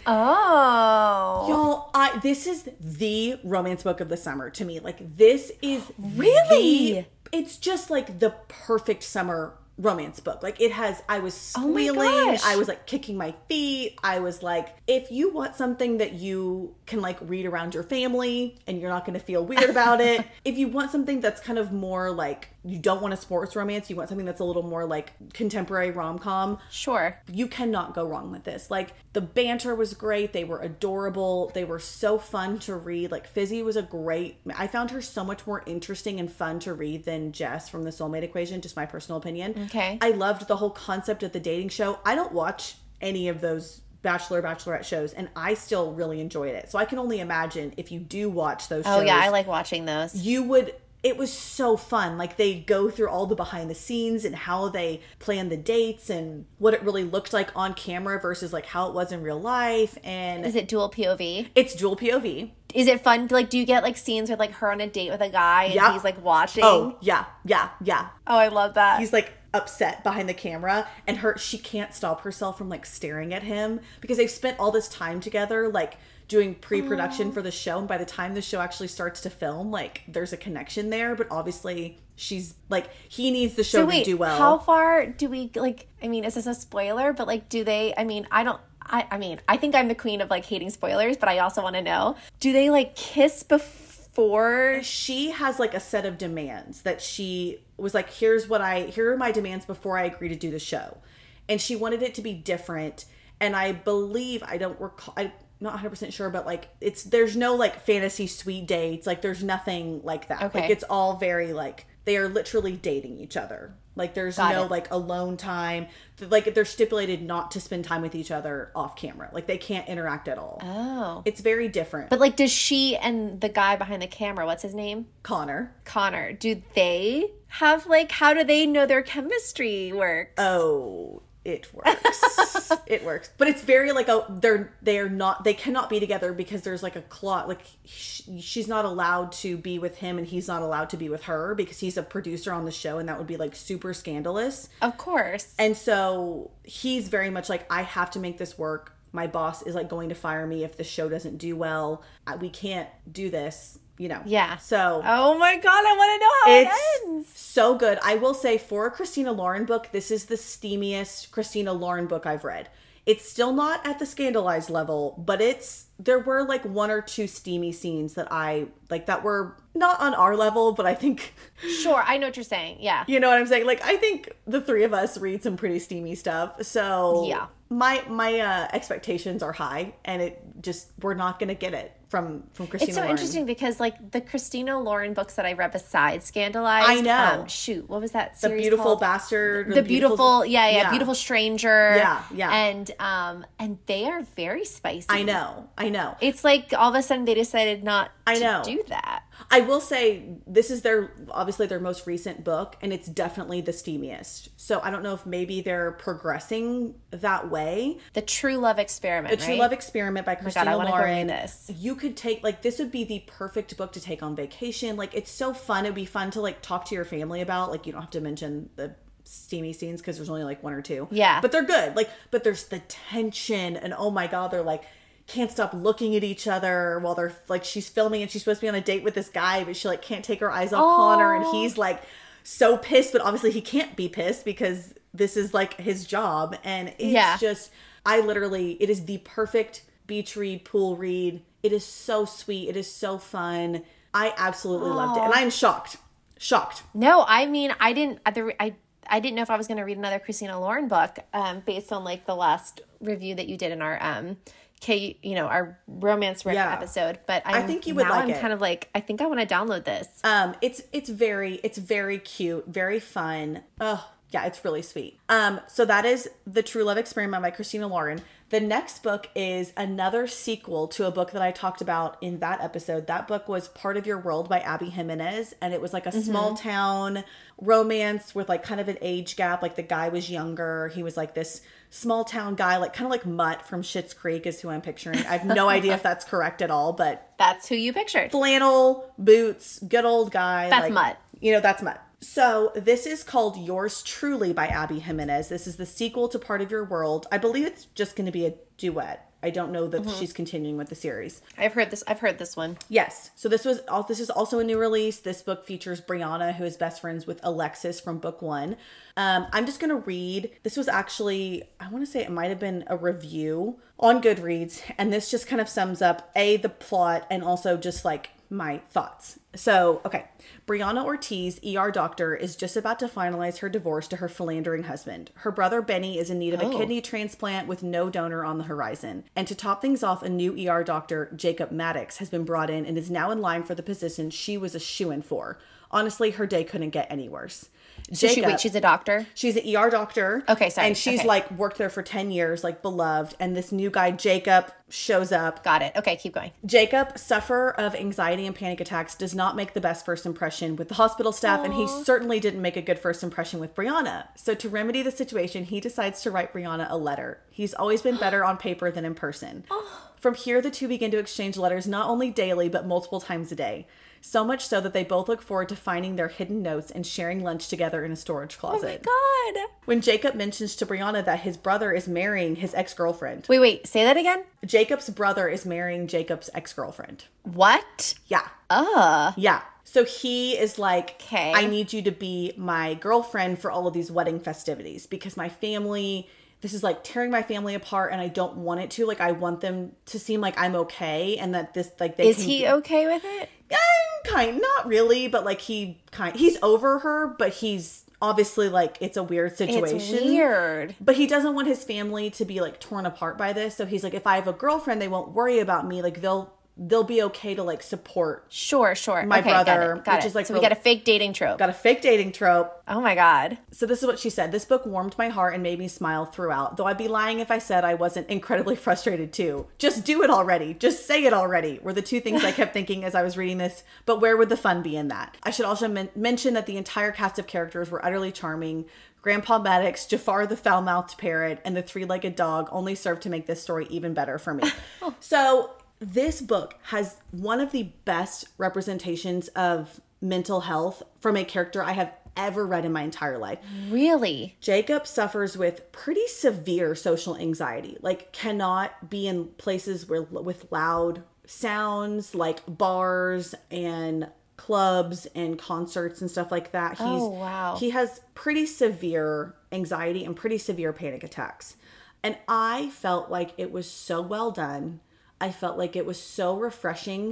Oh. Y'all, this is the romance book of the summer to me. Like this is really, it's just like the perfect summer romance book. Like I was squealing, I was like kicking my feet. I was like, if you want something that you can like read around your family and you're not going to feel weird about it, if you want something that's kind of more like, you don't want a sports romance, you want something that's a little more like contemporary rom-com, sure, you cannot go wrong with this. Like the banter was great, they were adorable, they were so fun to read. Like Fizzy was I found her so much more interesting and fun to read than Jess from The Soulmate Equation, just my personal opinion. Okay. I loved the whole concept of the dating show. I don't watch any of those Bachelorette shows, and I still really enjoyed it. So I can only imagine if you do watch those shows. Oh yeah, I like watching those. It was so fun. Like they go through all the behind the scenes and how they plan the dates and what it really looked like on camera versus like how it was in real life. And is it dual POV? It's dual POV. Is it fun? Like, do you get like scenes with like her on a date with a guy and he's like watching? Oh yeah. Oh, I love that. He's like upset behind the camera and she can't stop herself from like staring at him because they've spent all this time together like doing pre-production for the show, and by the time the show actually starts to film, like there's a connection there, but obviously she's like, he needs the show to do well. How far do we like, I mean, is this a spoiler, but like do they, I mean, I think I'm the queen of like hating spoilers, but I also want to know, do they like kiss before? She has like a set of demands that she was like, here are my demands before I agree to do the show. And she wanted it to be different. And I believe, I don't recall, I'm not 100% sure, but like there's no like fantasy suite dates. Like there's nothing like that. Okay. Like it's all very like, they are literally dating each other. Like there's like alone time. Like they're stipulated not to spend time with each other off camera. Like they can't interact at all. Oh. It's very different. But like, does she and the guy behind the camera, what's his name? Connor, do they have like, how do they know their chemistry works? Oh, it works. It works. But it's very like they cannot be together because there's like a clock. Like she's not allowed to be with him and he's not allowed to be with her because he's a producer on the show, and that would be like super scandalous. Of course. And so he's very much like, I have to make this work. My boss is like going to fire me if the show doesn't do well. We can't do this. You know. Yeah. So. Oh my God, I want to know how it ends. So good. I will say, for a Christina Lauren book, this is the steamiest Christina Lauren book I've read. It's still not at the scandalized level, but there were like one or two steamy scenes that I like that were not on our level, but I think. Sure, I know what you're saying. Yeah. You know what I'm saying? Like, I think the three of us read some pretty steamy stuff. So yeah. My expectations are high, and we're not going to get it from Christina Lauren. It's so interesting because like the Christina Lauren books that I read besides Scandalized. I know. What was that series The Beautiful called? Bastard. The Beautiful, Beautiful Stranger. Yeah. And they are very spicy. I know. It's like all of a sudden they decided not to do that. I will say this is obviously their most recent book, and it's definitely the steamiest. So I don't know if maybe they're progressing that way. The True Love Experiment, The True Love Experiment by Christina I want to go Lauren. read this. You could take, like, this would be the perfect book to take on vacation. Like, it's so fun. It would be fun to, like, talk to your family about. Like, you don't have to mention the steamy scenes because there's only like one or two. Yeah. But they're good. Like, but there's the tension, and oh my God, they're like, can't stop looking at each other while they're like, she's filming and she's supposed to be on a date with this guy, but she like can't take her eyes off Connor, and he's like so pissed, but obviously he can't be pissed because this is like his job. And it's just, it is the perfect beach read, pool read. It is so sweet. It is so fun. I absolutely loved it. And I'm shocked. No, I mean, I didn't know if I was going to read another Christina Lauren book based on like the last review that you did in our our romance episode, but I think you would like it. I'm kind of like, I think I want to download this. It's very cute, very fun. Oh, yeah, it's really sweet. So that is The True Love Experiment by Christina Lauren. The next book is another sequel to a book that I talked about in that episode. That book was Part of Your World by Abby Jimenez, and it was like a small town romance with like kind of an age gap. Like the guy was younger. He was like this small town guy, like kind of like Mutt from Schitt's Creek is who I'm picturing. I have no idea if that's correct at all, but that's who you pictured. Flannel, boots, good old guy. That's like, Mutt. That's Mutt. So this is called Yours Truly by Abby Jimenez. This is the sequel to Part of Your World. I believe it's just going to be a duet. I don't know that she's continuing with the series. I've heard this one. Yes. So this is also a new release. This book features Brianna, who is best friends with Alexis from book 1. I'm just going to read. This was actually, I want to say it might have been a review on Goodreads. And this just kind of sums up the plot and also just like my thoughts. So, okay. Brianna Ortiz, ER doctor, is just about to finalize her divorce to her philandering husband. Her brother Benny is in need of a kidney transplant with no donor on the horizon. And to top things off, a new ER doctor, Jacob Maddox, has been brought in and is now in line for the position she was a shoo-in for. Honestly, her day couldn't get any worse. Jacob, she's a doctor? She's an ER doctor. Okay, sorry. And she's like worked there for 10 years, like beloved. And this new guy, Jacob, shows up. Got it. Okay, keep going. Jacob, sufferer of anxiety and panic attacks, does not make the best first impression with the hospital staff. Aww. And he certainly didn't make a good first impression with Brianna. So to remedy the situation, he decides to write Brianna a letter. He's always been better on paper than in person. From here, the two begin to exchange letters not only daily, but multiple times a day. So much so that they both look forward to finding their hidden notes and sharing lunch together in a storage closet. Oh my God. When Jacob mentions to Brianna that his brother is marrying his ex-girlfriend. Wait, say that again? Jacob's brother is marrying Jacob's ex-girlfriend. What? Yeah. Yeah. So he is like, okay, I need you to be my girlfriend for all of these wedding festivities because my family, this is like tearing my family apart and I don't want it to. Like, I want them to seem like I'm okay and that this, like, they Is he okay with it? Not really, but like he's over her, but he's obviously like, it's a weird situation. It's weird. But he doesn't want his family to be like torn apart by this. So he's like, if I have a girlfriend, they won't worry about me. Like they'll be okay to like support sure my brother, got it. Which is like, so we got a fake dating trope. Oh my God. So this is what she said. This book warmed my heart and made me smile throughout, though I'd be lying if I said I wasn't incredibly frustrated too. Just do it already. Just say it already were the two things I kept thinking as I was reading this. But where would the fun be in that? I should also mention that the entire cast of characters were utterly charming. Grandpa Maddox, Jafar the foul-mouthed parrot, and the three-legged dog only served to make this story even better for me. So this book has one of the best representations of mental health from a character I have ever read in my entire life. Really? Jacob suffers with pretty severe social anxiety, like cannot be in places with loud sounds like bars and clubs and concerts and stuff like that. Wow. He has pretty severe anxiety and pretty severe panic attacks. And I felt like it was so well done. I felt like it was so refreshing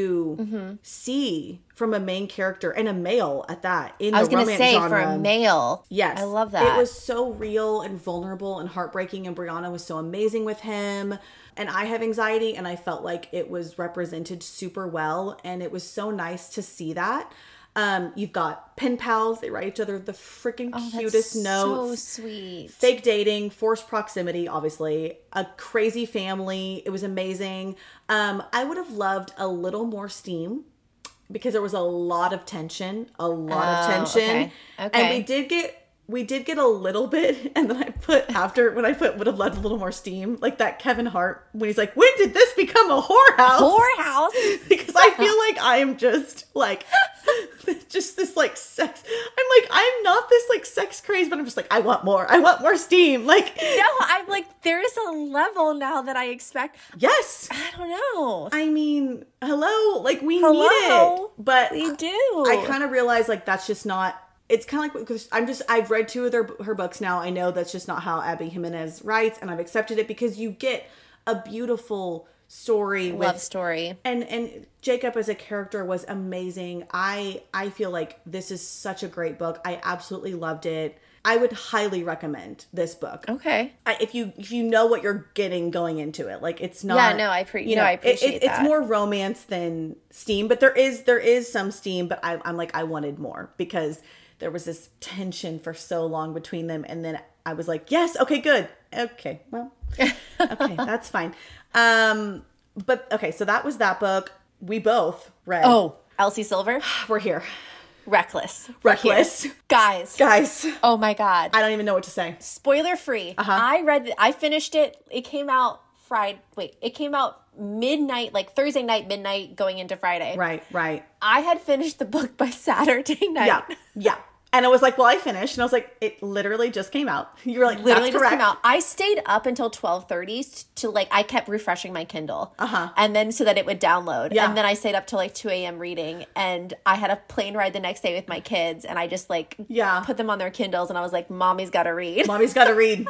to see from a main character and a male at that in the romance genre. I was going to say, for a male. Yes. I love that. It was so real and vulnerable and heartbreaking, and Brianna was so amazing with him. And I have anxiety, and I felt like it was represented super well, and it was so nice to see that. You've got pen pals. They write each other the freaking cutest notes. So sweet. Fake dating, forced proximity, obviously. A crazy family. It was amazing. I would have loved a little more steam because there was a lot of tension, Okay. And we did get a little bit, and then when I put would have led a little more steam, like that Kevin Hart when he's like, when did this become a whorehouse? Whorehouse? Because I feel like I am just like just this like sex. I'm not this like sex craze, but I'm just like, I want more steam. Like, no, I'm like, there is a level now that I expect. Yes. I don't know. I mean, hello, like we need it, but we do. I kind of realize like that's just not. It's kind of like, because I've read 2 of her books now. I know that's just not how Abby Jimenez writes, and I've accepted it because you get a beautiful story, love story, and Jacob as a character was amazing. I feel like this is such a great book. I absolutely loved it. I would highly recommend this book. Okay. If you know what you're getting going into it, like it's not. Yeah, no, I appreciate that. It's more romance than steam, but there is some steam. But I'm like, I wanted more because there was this tension for so long between them, and then I was like, yes, okay, good, okay, well, okay, that's fine. But okay, so that was that book. We both read. Oh, Elsie Silver. We're here. Reckless. Guys. Oh my God. I don't even know what to say. Spoiler free. I finished it. It came out midnight, like Thursday night, midnight, going into Friday. Right. I had finished the book by Saturday night. Yeah. And I was like, well, I finished. And I was like, it literally just came out. You were like, literally that's correct. Just came out. I stayed up until 12:30 to like, I kept refreshing my Kindle. And then so that it would download. Yeah. And then I stayed up till like 2 a.m. reading. And I had a plane ride the next day with my kids. And I just like put them on their Kindles. And I was like, Mommy's got to read. Mommy's got to read.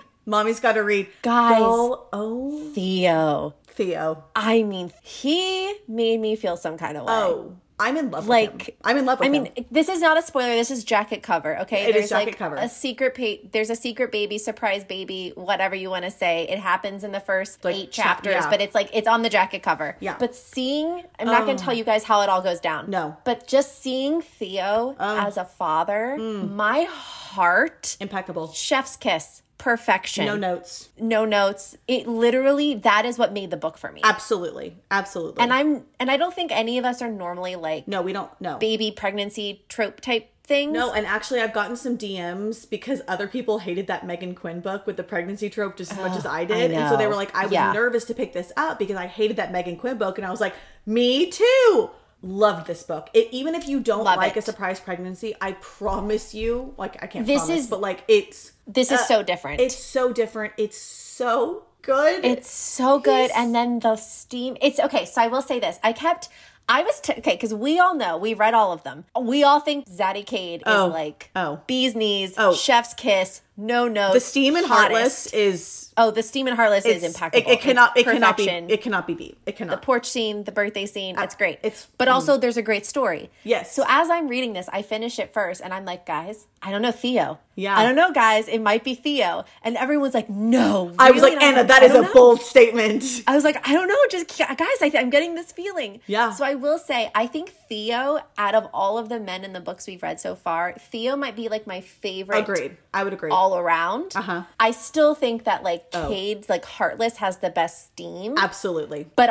Guys. Theo. I mean, he made me feel some kind of way. Oh. I'm in love with him. I'm in love with him. I mean, this is not a spoiler. This is jacket cover, okay? There's jacket cover. There's a secret baby, surprise baby, whatever you want to say. It happens in the first 8 chapters, but it's like, it's on the jacket cover. Yeah. But I'm not going to tell you guys how it all goes down. No. But just seeing Theo as a father, my heart. Impeccable. Chef's kiss. Perfection. No notes. It literally, that is what made the book for me. Absolutely. And I don't think any of us are normally like, no, we don't know, baby pregnancy trope type things. No, and actually I've gotten some DMs because other people hated that Megan Quinn book with the pregnancy trope just as much as I did. And so they were like, I was nervous to pick this up because I hated that Megan Quinn book. And I was like, me too. Loved this book. Even if you don't like a surprise pregnancy, I promise you, like, I can't promise, but like this is so different. It's so different. It's so good. It's so good. And then the steam. It's okay. So I will say this. Because we all know, we read all of them. We all think Zadie Cade is like bee's knees, chef's kiss, no notes. The steam in Heartless is... Oh, the steam in Heartless is impeccable. It cannot be beat. It cannot. The porch scene, the birthday scene, it's great. But also there's a great story. Yes. So as I'm reading this, I finish it first and I'm like, guys, I don't know Theo. Yeah. I don't know, guys. It might be Theo. And everyone's like, no. Really? I was like, Anna, that is a bold statement. I was like, I don't know. Just, guys, I'm getting this feeling. Yeah. So I will say, I think Theo, out of all of the men in the books we've read so far, Theo might be like my favorite. Agreed. I would agree. All around. I still think that like Cade's, like Heartless has the best steam. Absolutely. But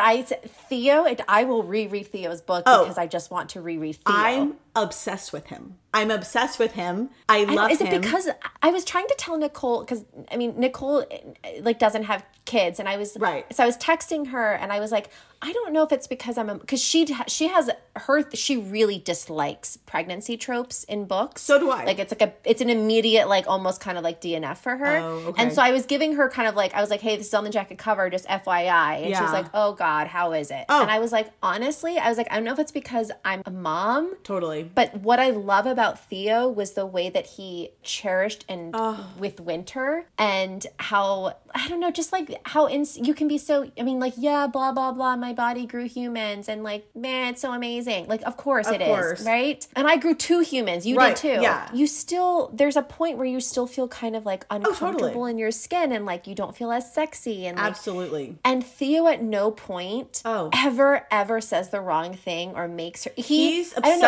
I will reread Theo's book because I just want to reread Theo. I'm obsessed with him. I love him. Is it because I was trying to tell Nicole, because I mean Nicole like doesn't have kids, and I was so I was texting her and I was like, I don't know if it's because because she really dislikes pregnancy tropes in books. So do I. Like it's an immediate like almost kind of like DNF for her. Oh, okay. And so I was giving her kind of like, I was like, hey, this is on the jacket cover, just FYI. And she was like, oh God, how is it? And I was like, honestly, I don't know if it's because I'm a mom. Totally. But what I love about Theo was the way that he cherished and with Winter, and how, I don't know, just like how you can be so, I mean, like, yeah, blah, blah, blah, my body grew humans, and like, man, it's so amazing. Like, of course it is, right? And I grew 2 humans. You did too. Yeah. You still, there's a point where you still feel kind of like uncomfortable in your skin, and like you don't feel as sexy. And like, absolutely. And Theo at no point ever says the wrong thing or makes her. He's obsessed I don't know, but with it's her.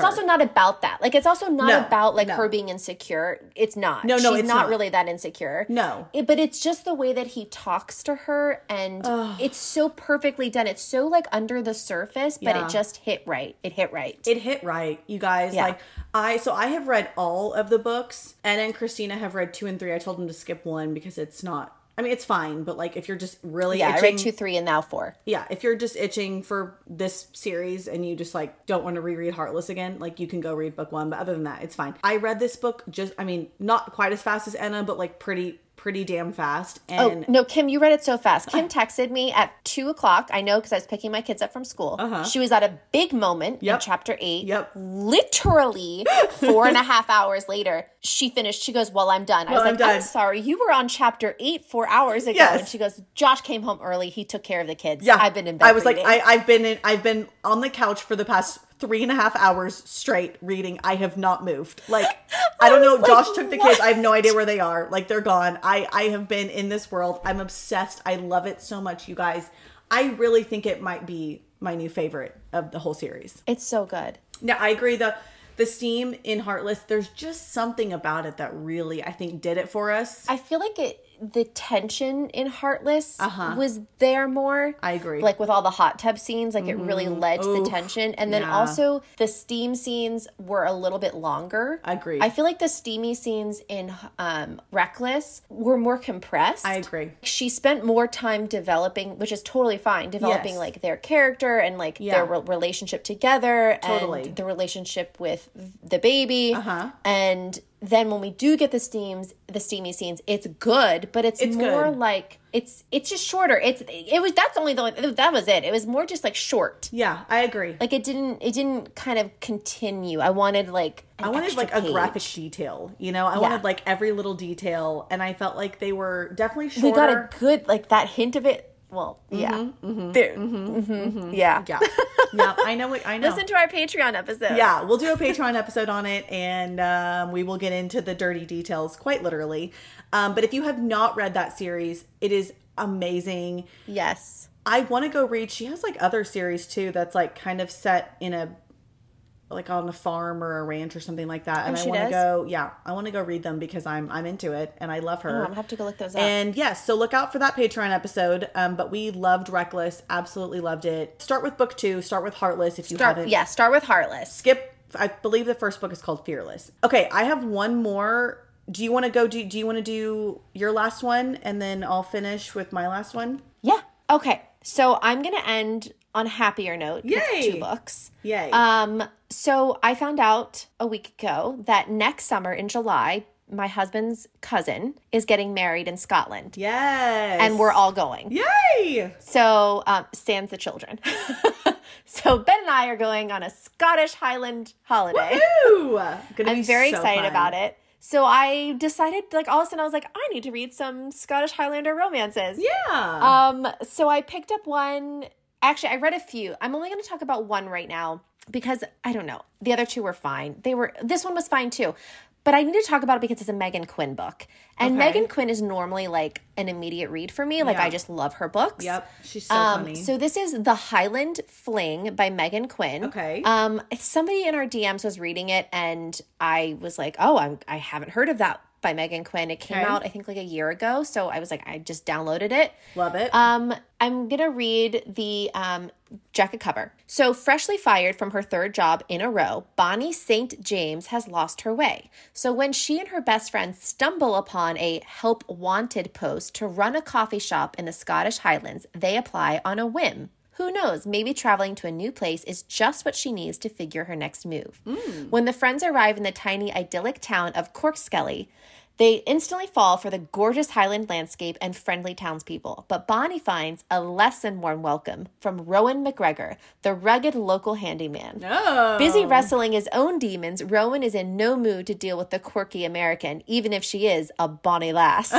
also not about that. Like, it's also not about, like, her being insecure. It's not. No, She's it's not really that insecure. No. But it's just the way that he talks to her, and it's so perfectly done. It's so, like, under the surface, but it just hit right. It hit right. It hit right, you guys. Yeah. Like, I have read all of the books. Anna and Christina have read 2 and 3. I told them to skip 1 because it's not, I mean, it's fine, but, like, if you're just really itching, I read 2, 3, and now 4. Yeah, if you're just itching for this series and you just, like, don't want to reread Heartless again, like, you can go read book 1. But other than that, it's fine. I read this book just, I mean, not quite as fast as Anna, but, like, pretty damn fast. And no, Kim, you read it so fast. Kim texted me at 2:00. I know, because I was picking my kids up from school. She was at a big moment in chapter 8. Literally 4.5 hours later, she finished. She goes, well, I'm done. I was like, I'm sorry. You were on chapter 8 4 hours ago. Yes. And she goes, Josh came home early. He took care of the kids. Yeah. I've been in bed. I was reading. like, I've been on the couch for the past 3.5 hours straight reading. I have not moved. Like, I don't know. like, Josh took the what? kids. I have no idea where they are. Like, they're gone. I have been in this world. I'm obsessed. I love it so much, you guys. I really think it might be my new favorite of the whole series. It's so good. Now, I agree. The steam in Heartless, there's just something about it that really, I think, did it for us. I feel like the tension in Heartless was there more. I agree. Like, with all the hot tub scenes, like, it really led to the tension. And then also the steam scenes were a little bit longer. Agreed. I feel like the steamy scenes in Reckless were more compressed. I agree. She spent more time developing, which is totally fine, developing like their character and like their relationship together and the relationship with the baby. And then when we do get the steamy scenes, it's good, but it's more good. Like it's just shorter. That was it. It was more just like short. Yeah, I agree. Like it didn't kind of continue. I wanted like a graphic detail, you know? I wanted like every little detail, and I felt like they were definitely shorter. They got a good, like, that hint of it. Well, yeah. Yeah. Yeah, I know. Listen to our Patreon episode. Yeah, we'll do a Patreon episode on it, and we will get into the dirty details, quite literally. But if you have not read that series, it is amazing. Yes. I want to go read, she has, like, other series, too, that's, like, kind of set in on a farm or a ranch or something like that. And I want to go read them because I'm into it and I love her. Oh, I'm gonna have to go look those up. And yes, so look out for that Patreon episode. But we loved Reckless, absolutely loved it. Start with book 2, start with Heartless if you haven't. Yeah, start with Heartless. Skip, I believe the first book is called Fearless. Okay, I have one more. Do you want to go, do you want to do your last one and then I'll finish with my last one? Yeah. Okay. So I'm going to end on a happier note. Yay! With 2 books. Yay. So I found out a week ago that next summer in July, my husband's cousin is getting married in Scotland. Yes. And we're all going. Yay! So, sans the children. So Ben and I are going on a Scottish Highland holiday. Woohoo! I'm very excited about it. So I decided, like, all of a sudden I was like, I need to read some Scottish Highlander romances. Yeah. So I picked up one. Actually, I read a few. I'm only going to talk about one right now because I don't know. The other 2 were fine. This one was fine too. But I need to talk about it because it's a Megan Quinn book. And Megan Quinn is normally like an immediate read for me. Like I just love her books. Yep. She's so funny. So this is The Highland Fling by Megan Quinn. Okay. Somebody in our DMs was reading it and I was like, oh, I haven't heard of that by Megan Quinn. It came out, I think, like a year ago. So I was like, I just downloaded it. Love it. I'm going to read the jacket cover. So freshly fired from her 3rd job in a row, Bonnie St. James has lost her way. So when she and her best friend stumble upon a help wanted post to run a coffee shop in the Scottish Highlands, they apply on a whim. Who knows, maybe traveling to a new place is just what she needs to figure her next move. When the friends arrive in the tiny idyllic town of Corkskelly, they instantly fall for the gorgeous Highland landscape and friendly townspeople. But Bonnie finds a less than warm welcome from Rowan McGregor, the rugged local handyman. Oh. Busy wrestling his own demons, Rowan is in no mood to deal with the quirky American, even if she is a bonny lass.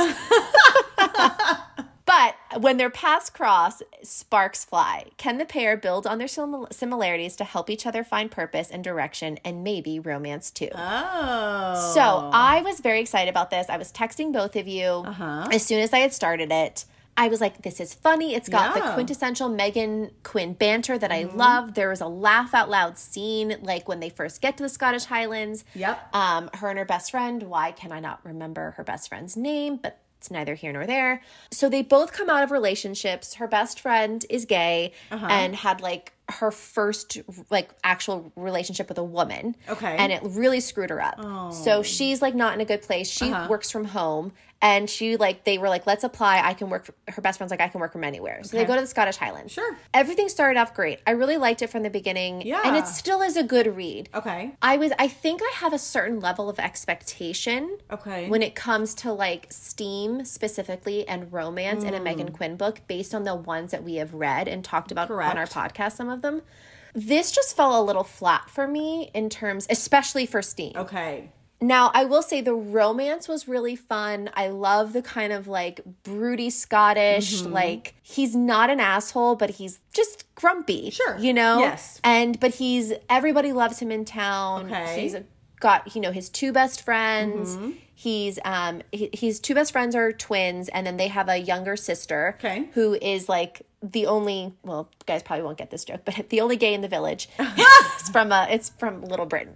But when their paths cross, sparks fly. Can the pair build on their similarities to help each other find purpose and direction and maybe romance too? Oh. So I was very excited about this. I was texting both of you as soon as I had started it. I was like, this is funny. It's got the quintessential Megan Quinn banter that I love. There was a laugh out loud scene, like when they first get to the Scottish Highlands. Yep. Her and her best friend. Why can I not remember her best friend's name? But it's neither here nor there. So they both come out of relationships. Her best friend is gay and had like her first like actual relationship with a woman. Okay. And it really screwed her up. Oh. So she's like not in a good place. She works from home. And she like, they were like, let's apply. I can work. Her best friend's like, I can work from anywhere. So they go to the Scottish Highlands. Sure. Everything started off great. I really liked it from the beginning. Yeah. And it still is a good read. Okay. I think I have a certain level of expectation. Okay. When it comes to like steam specifically and romance in a Megan Quinn book based on the ones that we have read and talked about on our podcast, some of them. This just fell a little flat for me in terms, especially for steam. Okay. Now, I will say the romance was really fun. I love the kind of like broody Scottish, like he's not an asshole, but he's just grumpy. Sure. You know? Yes. But everybody loves him in town. Okay. He's got, his two best friends. He's his two best friends are twins, and then they have a younger sister who is like the only, well, you guys probably won't get this joke, but the only gay in the village. It's from Little Britain.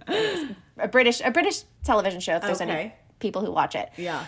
A British television show, if there's any people who watch it. Yeah.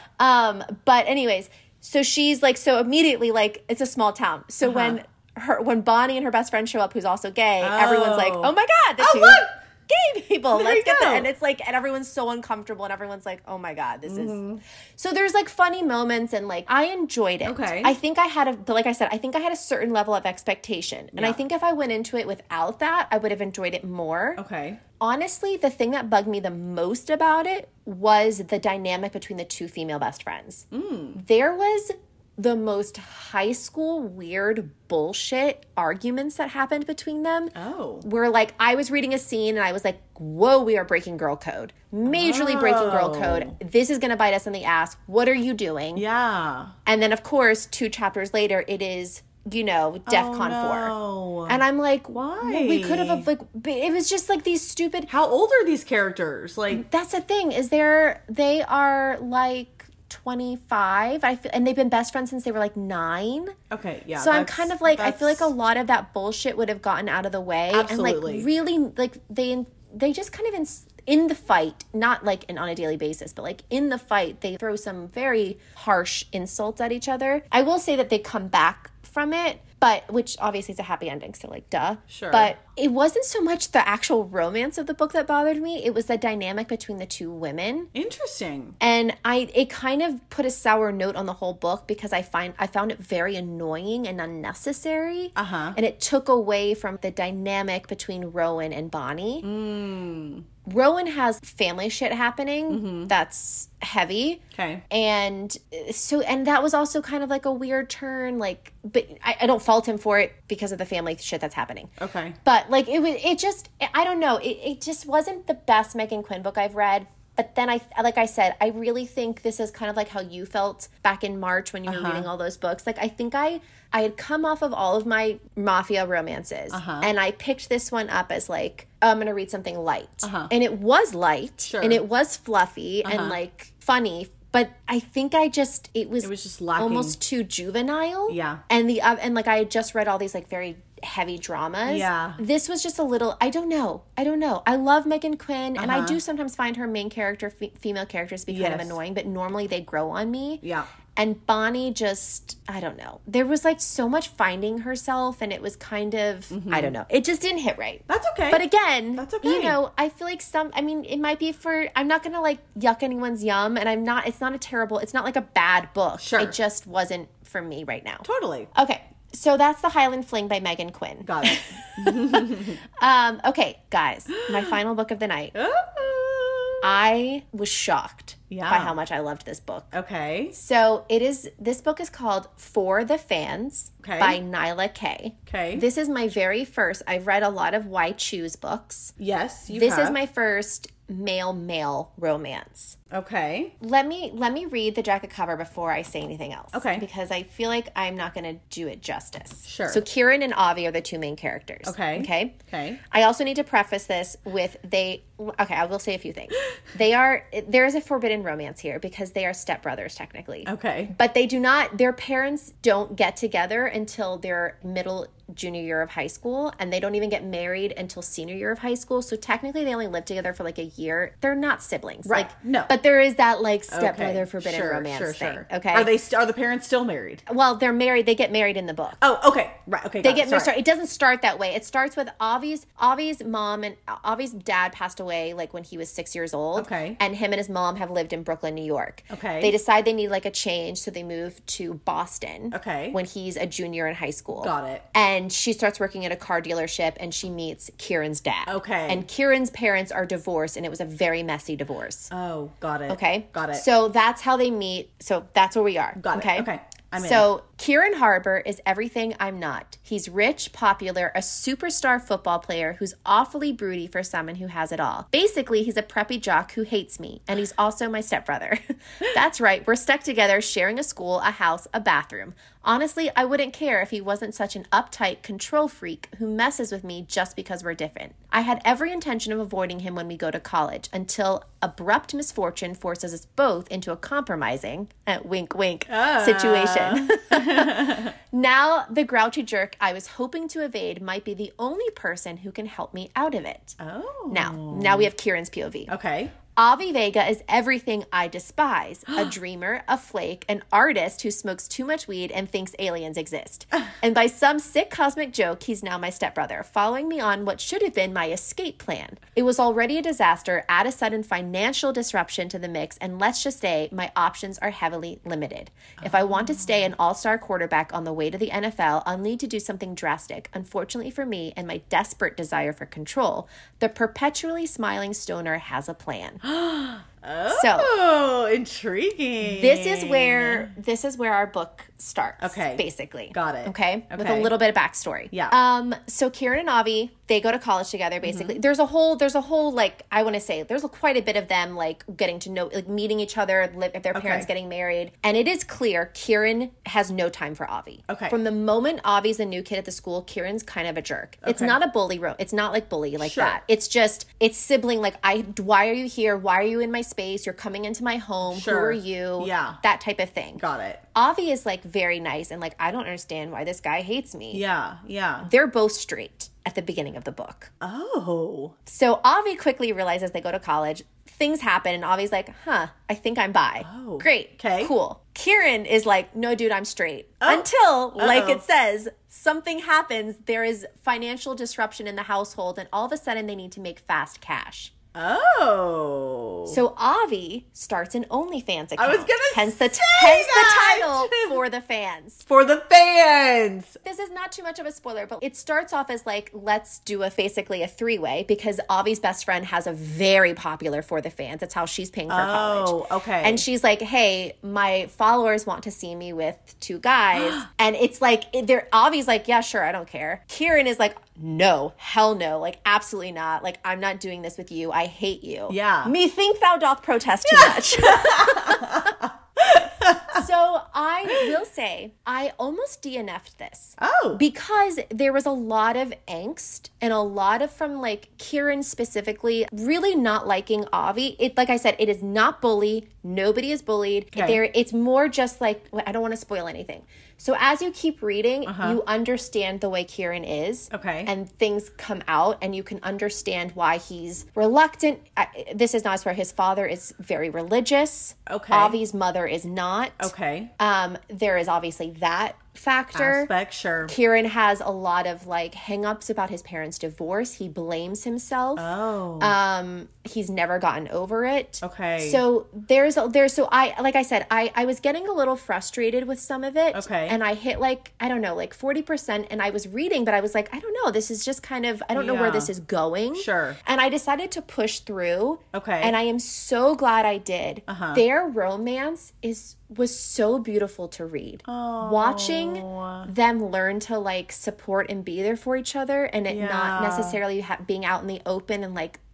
But anyways, so she's like, so immediately like it's a small town. So when Bonnie and her best friend show up, who's also gay, everyone's like, oh my God, the two gay people. Let's get that. And it's like, and everyone's so uncomfortable, and everyone's like, oh my God, this is. So there's like funny moments, and like I enjoyed it. Okay. I think I had but like I said, I think I had a certain level of expectation. And I think if I went into it without that, I would have enjoyed it more. Okay. Honestly, the thing that bugged me the most about it was the dynamic between the two female best friends. There was the most high school weird bullshit arguments that happened between them. Oh. Where like I was reading a scene and I was like, whoa, we are breaking girl code. Majorly breaking girl code. This is going to bite us in the ass. What are you doing? Yeah. And then of course, 2 chapters later, it is, DEFCON 4. And I'm like, why? Well, we could have like, it was just like these stupid. How old are these characters? Like, that's the thing, is they are like 25, and they've been best friends since they were like 9. Okay, yeah. So I'm kind of like, I feel like a lot of that bullshit would have gotten out of the way. Absolutely. And like really, like they just kind of in the fight, not like on a daily basis, but like in the fight, they throw some very harsh insults at each other. I will say that they come back from it, but which obviously is a happy ending, so like duh. Sure. But it wasn't so much the actual romance of the book that bothered me. It was the dynamic between the two women. Interesting. And it kind of put a sour note on the whole book because I found it very annoying and unnecessary. And it took away from the dynamic between Rowan and Bonnie. Rowan has family shit happening that's heavy. Okay. And that was also kind of like a weird turn, like, but I don't fault him for it because of the family shit that's happening. Okay. But like I don't know, it just wasn't the best Megan Quinn book I've read. But then like I said, I really think this is kind of like how you felt back in March when you were reading all those books. Like I think I had come off of all of my mafia romances and I picked this one up as like, I'm going to read something light. And it was light and it was fluffy and like funny. But I think it was just lacking. Almost too juvenile. Yeah. And like I had just read all these like very heavy dramas. Yeah. This was just a little, I don't know. I love Megan Quinn and I do sometimes find her main character, female characters be kind of annoying, but normally they grow on me. Yeah. And Bonnie just, I don't know. There was like so much finding herself and it was kind of, I don't know. It just didn't hit right. That's okay. But again, that's okay. I feel like it might be I'm not going to like yuck anyone's yum and it's not like a bad book. Sure. It just wasn't for me right now. Totally. Okay. So that's The Highland Fling by Megan Quinn. Got it. Okay, guys. My final book of the night. I was shocked by how much I loved this book. Okay. So this book is called For the Fans by Nyla K. Okay. This is my very first, I've read a lot of Why Choose books. Yes, This is my first male romance. Okay. Let me read the jacket cover before I say anything else. Okay. Because I feel like I'm not going to do it justice. Sure. So Kieran and Avi are the two main characters. Okay. Okay. I also need to preface this with I will say a few things. There is a forbidden romance here because they are stepbrothers technically. Okay. But their parents don't get together until their junior year of high school, and they don't even get married until senior year of high school. So technically they only live together for like a year. They're not siblings. Right. No. But there is that like stepbrother forbidden romance thing. Sure. Okay. Are the parents still married? Well, they're married. They get married in the book. Oh, okay. Right. Okay. They get married. It doesn't start that way. It starts with Avi's mom and Avi's dad passed away like when he was 6 years old. Okay. And him and his mom have lived in Brooklyn, New York. Okay. They decide they need like a change, so they move to Boston. Okay. When he's a junior in high school. Got it. And she starts working at a car dealership, and she meets Kieran's dad. Okay. And Kieran's parents are divorced, and it was a very messy divorce. Oh, got it. Okay. Got it. So that's how they meet. So that's where we are. Got it. Okay. Okay. I'm in. So Kieran Harbour is everything I'm not. He's rich, popular, a superstar football player who's awfully broody for someone who has it all. Basically, he's a preppy jock who hates me, and he's also my stepbrother. That's right, we're stuck together, sharing a school, a house, a bathroom. Honestly, I wouldn't care if he wasn't such an uptight control freak who messes with me just because we're different. I had every intention of avoiding him when we go to college until abrupt misfortune forces us both into a compromising, wink wink, situation. Now, the grouchy jerk I was hoping to evade might be the only person who can help me out of it. Oh. Now we have Kieran's POV. Okay. Avi Vega is everything I despise. A dreamer, a flake, an artist who smokes too much weed and thinks aliens exist. And by some sick cosmic joke, he's now my stepbrother, following me on what should have been my escape plan. It was already a disaster, add a sudden financial disruption to the mix, and let's just say my options are heavily limited. If I want to stay an all-star quarterback on the way to the NFL, I'll need to do something drastic. Unfortunately for me and my desperate desire for control, the perpetually smiling stoner has a plan. Oh, intriguing. This is where our book starts. Okay. Basically. Got it. Okay. With a little bit of backstory. Yeah. So Kieran and Avi, they go to college together, basically. Mm-hmm. There's a whole, like, I want to say, there's quite a bit of them, like, getting to know, like, meeting each other, their parents getting married. And it is clear Kieran has no time for Avi. Okay. From the moment Avi's a new kid at the school, Kieran's kind of a jerk. Okay. It's not a bully, it's not like bully like that. It's just, it's sibling, like, why are you here? Why are you in my space? You're coming into my home. Who are you? Yeah. That type of thing. Got it. Avi is like very nice and like, I don't understand why this guy hates me. Yeah. They're both straight at the beginning of the book. Oh. So Avi quickly realizes they go to college. Things happen and Avi's like, I think I'm bi. Oh. Great. Okay. Cool. Kieran is like, no, dude, I'm straight. Until, like it says, something happens. There is financial disruption in the household and all of a sudden they need to make fast cash. Oh. So Avi starts an OnlyFans account. I was going to hence the title For the Fans. For the fans. This is not too much of a spoiler, but it starts off as like, let's do basically a three-way because Avi's best friend has a very popular For the Fans. That's how she's paying for college. Oh, okay. And she's like, hey, my followers want to see me with two guys. And it's like, Avi's like, yeah, sure, I don't care. Kieran is like, no, hell no, like absolutely not. Like I'm not doing this with you. I hate you. Yeah. Methink thou doth protest too much. So I will say I almost DNF'd this. Oh. Because there was a lot of angst and a lot of from like Kieran specifically really not liking Avi. It, like I said, it is not bully. Nobody is bullied. Okay. It's more just like, I don't want to spoil anything. So as you keep reading, you understand the way Kieran is. Okay. And things come out and you can understand why he's reluctant. This is not where his father is very religious. Okay. Avi's mother is not. Okay. There is obviously that factor. Aspect, sure. Kieran has a lot of like hang-ups about his parents' divorce. He blames himself. Oh. He's never gotten over it. Okay. So like I said, I was getting a little frustrated with some of it. Okay. And I hit like, I don't know, like 40%. And I was reading, but I was like, I don't know. This is just kind of, I don't know where this is going. Sure. And I decided to push through. Okay. And I am so glad I did. Their romance was so beautiful to read. Watching them learn to like support and be there for each other and it not necessarily being out in the open and like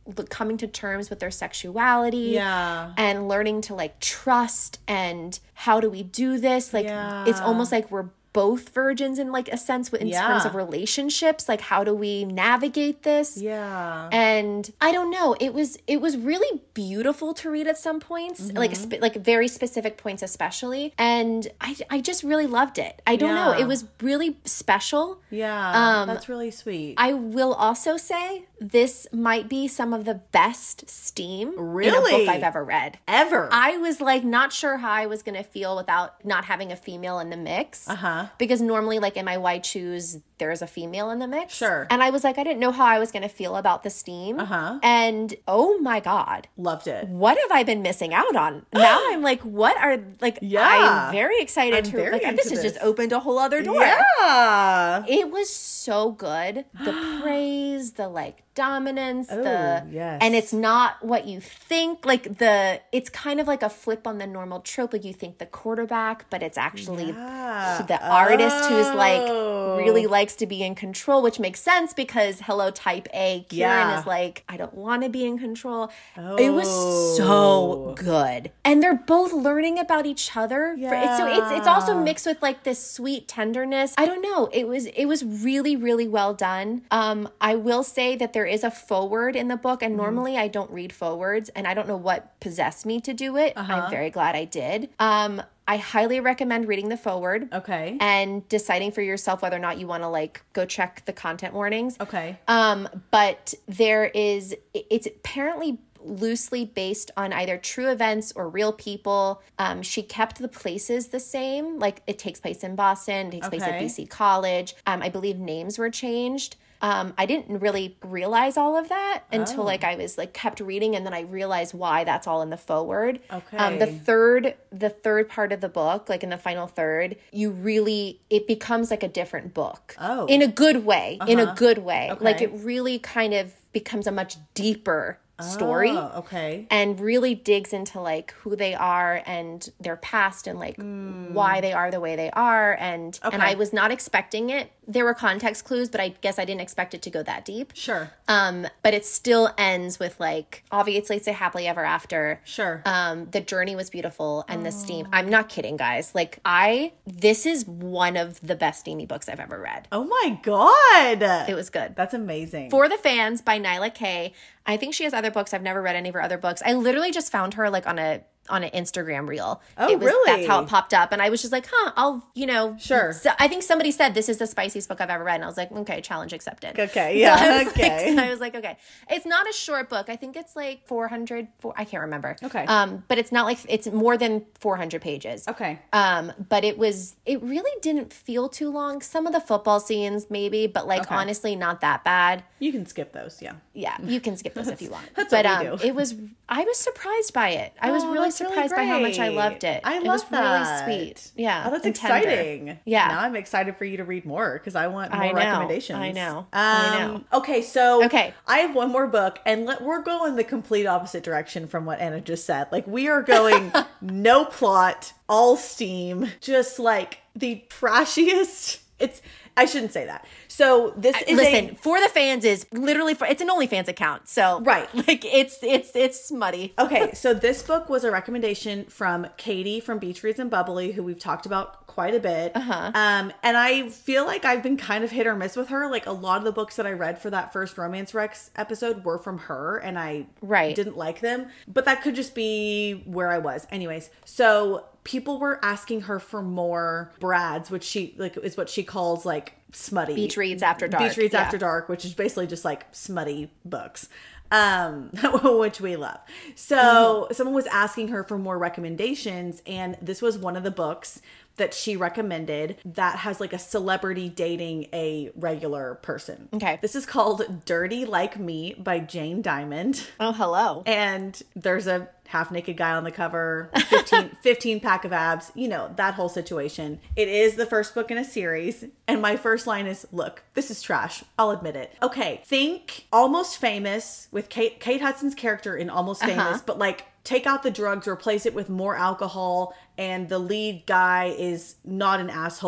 coming to terms with their sexuality and learning to like trust and how do we do this? Like it's almost like we're both virgins in like a sense in terms of relationships. Like how do we navigate this? Yeah. And I don't know. It was really beautiful to read at some points, like very specific points especially. And I just really loved it. I don't know. It was really special. Yeah. That's really sweet. I will also say this might be some of the best steam in a Really? book I've ever read. Ever. I was like not sure how I was going to feel without not having a female in the mix. Because normally like in my Why Choose, there's a female in the mix. Sure. And I was like, I didn't know how I was going to feel about the steam. And oh my God. Loved it. What have I been missing out on? Now I'm like, what are like, I'm very excited this has just opened a whole other door. Yeah. It was so good. The praise, the like dominance, and it's not what you think. Like it's kind of like a flip on the normal trope. Like you think the quarterback, but it's actually the artist who's like really likes to be in control, which makes sense because hello type A Kieran is like, I don't want to be in control. It was so good. And they're both learning about each other. It's also mixed with like this sweet tenderness. I don't know. It was really, really well done. I will say that there is a foreword in the book, and normally I don't read forewords, and I don't know what possessed me to do it. I'm very glad I did. I highly recommend reading the foreword. Okay. And deciding for yourself whether or not you want to like go check the content warnings. Okay. But it's apparently loosely based on either true events or real people. She kept the places the same. Like it takes place in Boston, it takes place at BC College. I believe names were changed. I didn't really realize all of that until like I was like kept reading, and then I realized why that's all in the foreword. Okay. The third part of the book, like in the final third, it becomes like a different book. Oh. In a good way. In a good way. Okay. Like it really kind of becomes a much deeper story. Okay. And really digs into like who they are and their past and like why they are the way they are. And I was not expecting it. There were context clues, but I guess I didn't expect it to go that deep. Sure. But it still ends with like, obviously it's a happily ever after. Sure. The journey was beautiful and the steam. I'm not kidding, guys. Like this is one of the best steamy books I've ever read. Oh my God. It was good. That's amazing. For the Fans by Nyla Kay. I think she has other books. I've never read any of her other books. I literally just found her like on an Instagram reel. Really? That's how it popped up. And I was just like, I'll, Sure. So I think somebody said this is the spiciest book I've ever read. And I was like, okay, challenge accepted. Okay. Yeah. So I was like, okay. It's not a short book. I think it's like 400, I can't remember. Okay. But it's not like, it's more than 400 pages. Okay. But it really didn't feel too long. Some of the football scenes maybe, but like honestly not that bad. You can skip those. Yeah. Yeah. You can skip those if you want. That's but what we do. I was surprised by it. I was really surprised by how much I loved it. I It love was that. really sweet. Yeah. Oh, that's and tender. exciting. Yeah. Now I'm excited for you to read more because I want more I know. recommendations. I know. Okay, so Okay. I have one more book, and we're going the complete opposite direction from what Anna just said. Like we are going no plot, all steam, just like the trashiest. I shouldn't say that. So this is For the Fans is literally it's an OnlyFans account. So Right. like it's smutty. Okay, so this book was a recommendation from Katie from Beach Reads and Bubbly, who we've talked about quite a bit. And I feel like I've been kind of hit or miss with her. Like a lot of the books that I read for that first Romance Rex episode were from her, and I didn't like them. But that could just be where I was. Anyways, so people were asking her for more Brads, which she like is what she calls like smutty Beach Reads After Dark. Beach Reads After Dark, which is basically just like smutty books, which we love. So someone was asking her for more recommendations, and this was one of the books that she recommended that has like a celebrity dating a regular person. Okay. This is called Dirty Like Me by Jane Diamond. Oh, hello. And there's a half-naked guy on the cover, 15 pack of abs, that whole situation. It is the first book in a series. And my first line is, look, this is trash. I'll admit it. Okay. Think Almost Famous with Kate Hudson's character in Almost Famous, but like take out the drugs, replace it with more alcohol, and the lead guy is not an asshole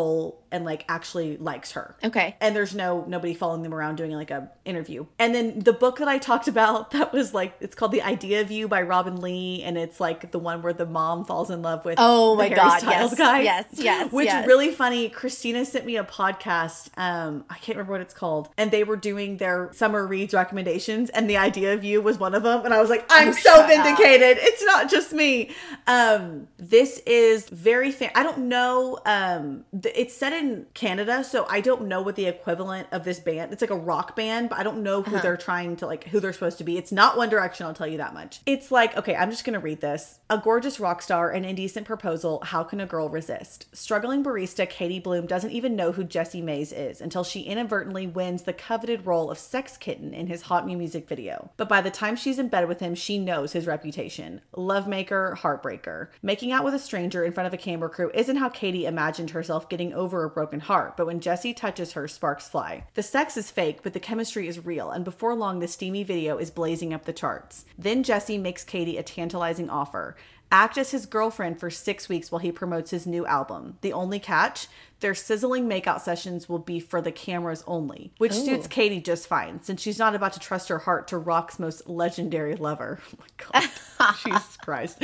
and like actually likes her. Okay. And there's nobody following them around doing like a interview. And then the book that I talked about, that was like, it's called The Idea of You by Robin Lee, and it's like the one where the mom falls in love with the Harry Styles guy. Yes. Which is really funny. Christina sent me a podcast. I can't remember what it's called. And they were doing their summer reads recommendations, and The Idea of You was one of them. And I was like, I'm so vindicated. It's not just me. This is very I don't know. It's set in Canada, so I don't know what the equivalent of this band. It's like a rock band, but I don't know who they're trying to like, who they're supposed to be. It's not One Direction, I'll tell you that much. It's like, okay, I'm just gonna read this. A gorgeous rock star, an indecent proposal. How can a girl resist? Struggling barista Katie Bloom doesn't even know who Jessie Mays is until she inadvertently wins the coveted role of sex kitten in his hot new music video. But by the time she's in bed with him, she knows his reputation. Lovemaker, heartbreaker. Making out with a stranger in front of a camera crew isn't how Katie imagined herself getting over a broken heart, but when Jessie touches her, sparks fly. The sex is fake, but the chemistry is real, and before long, the steamy video is blazing up the charts. Then Jessie makes Katie a tantalizing offer. Act as his girlfriend for 6 weeks while he promotes his new album. The only catch? Their sizzling makeout sessions will be for the cameras only, which suits Katie just fine, since she's not about to trust her heart to rock's most legendary lover. Oh my God. Jesus Christ.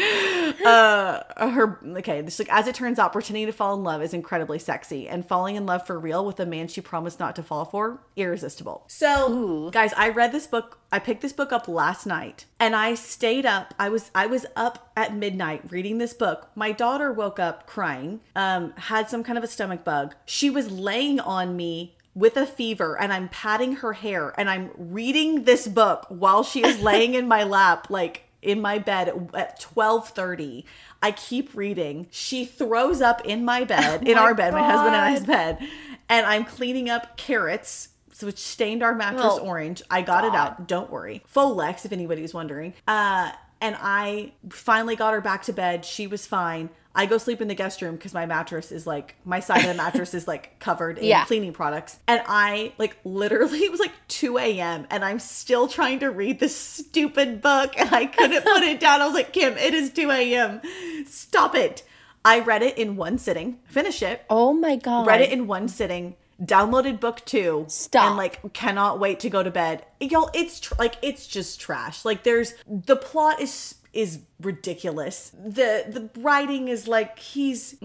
This, like, as it turns out, pretending to fall in love is incredibly sexy, and falling in love for real with a man she promised not to fall for, irresistible. So, guys, I read this book. I picked this book up last night, and I stayed up. I was up at midnight reading this book. My daughter woke up crying, had some kind of a stomach bug. She was laying on me with a fever, and I'm patting her hair, and I'm reading this book while she is laying in my lap, like in my bed at 12:30. I keep reading. She throws up in my bed, in our bed, my husband and I's bed, and I'm cleaning up carrots, which stained our mattress orange. I got it out. Don't worry. Folex, if anybody's wondering. And I finally got her back to bed. She was fine. I go sleep in the guest room because my mattress is like, my side of the mattress is like covered in cleaning products. And I like literally, it was like 2 a.m. and I'm still trying to read this stupid book and I couldn't put it down. I was like, Kim, it is 2 a.m. Stop it. I read it in one sitting, finished it. Oh my God. Read it in one sitting. Downloaded book 2. Stop. And like cannot wait to go to bed. Y'all, it's it's just trash. Like the plot is ridiculous. The writing is like, he's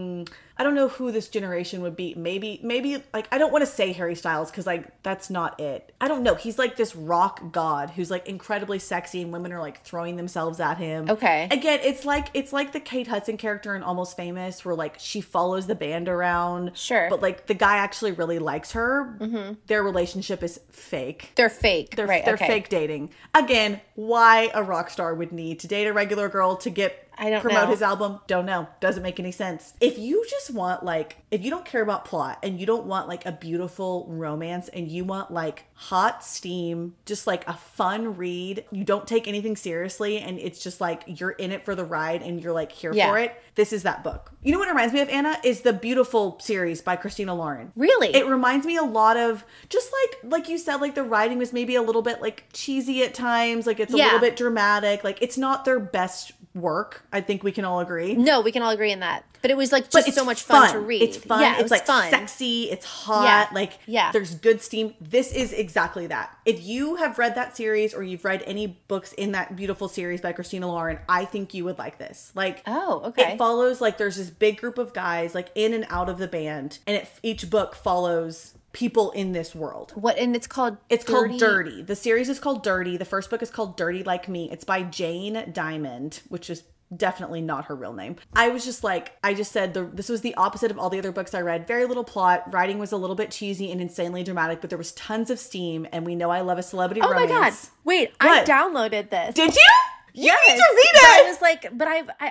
I don't know who this generation would be. Maybe like, I don't want to say Harry Styles because like that's not it. I don't know. He's like this rock god who's like incredibly sexy and women are like throwing themselves at him. Okay. Again, it's like the Kate Hudson character in Almost Famous where like she follows the band around. Sure. But like the guy actually really likes her. Mm-hmm. Their relationship is fake. They're fake. They're fake dating. Again, why a rock star would need to date a regular girl to promote his album, don't know. Doesn't make any sense. If you just want like, if you don't care about plot and you don't want like a beautiful romance and you want like hot steam, just like a fun read, you don't take anything seriously and it's just like you're in it for the ride and you're like here for it, this is that book. You know what it reminds me of, Anna? Is the Beautiful series by Christina Lauren. Really? It reminds me a lot of just like you said, like the writing was maybe a little bit like cheesy at times, like it's a little bit dramatic, like it's not their best work. I think we can all agree. No, we can all agree in that. But it was like just so much fun to read. It's fun. Yeah, it's like fun. Sexy. It's hot. There's good steam. This is exactly that. If you have read that series or you've read any books in that Beautiful series by Christina Lauren, I think you would like this. Like, oh, okay. It follows like there's this big group of guys like in and out of the band, and each book follows people in this world. What? And it's called called Dirty. The series is called Dirty. The first book is called Dirty Like Me. It's by Jane Diamond, which is definitely not her real name. I was just like, I just said this was the opposite of all the other books I read. Very little plot. Writing was a little bit cheesy and insanely dramatic, but there was tons of steam, and we know I love a celebrity romance. Oh my God. Wait, what? I downloaded this. Did you? You need to read it. I was like, but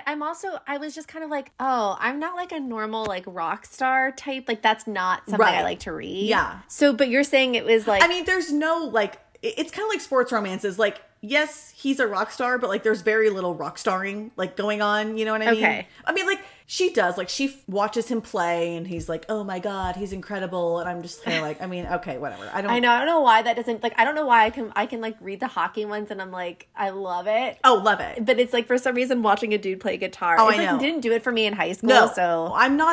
I was just kind of like, oh, I'm not like a normal like rock star type. Like that's not something I like to read. Yeah. So, but you're saying it was like, I mean, there's no like, it's kind of like sports romances. Like, yes, he's a rock star, but like there's very little rock starring like going on. You know what I mean? Okay. I mean, like she does. Like, she watches him play and he's like, oh my God, he's incredible. And I'm just kind of like, I mean, okay, whatever. I don't know why that doesn't, like, I don't know why I can like read the hockey ones and I'm like, I love it. Oh, love it. But it's like, for some reason, watching a dude play guitar. Oh, it's I know. Like, didn't do it for me in high school. No, so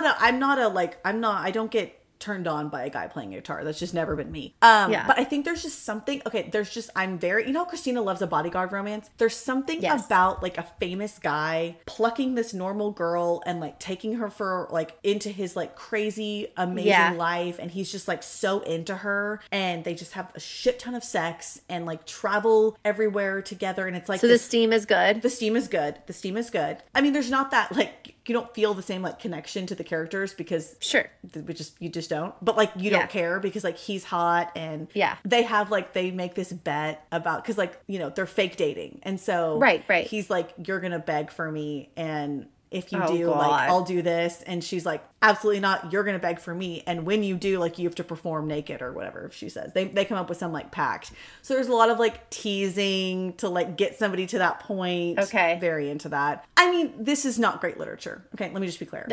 I don't get turned on by a guy playing guitar. That's just never been me. But I think there's just something, I'm very, Christina loves a bodyguard romance. There's something about like a famous guy plucking this normal girl and like taking her for like into his like crazy, amazing life. And he's just like so into her and they just have a shit ton of sex and like travel everywhere together. And it's like, so the steam is good. The steam is good. I mean, there's not that like, you don't feel the same like connection to the characters because you just don't, but like you don't care because like he's hot and they have like, they make this bet about, cause like, they're fake dating. And so right. He's like, you're going to beg for me. And if you do, like, I'll do this. And she's like, absolutely not. You're going to beg for me. And when you do, like, you have to perform naked or whatever she says. They come up with some, like, pact. So there's a lot of, like, teasing to, like, get somebody to that point. Okay. Very into that. I mean, this is not great literature. Okay, let me just be clear.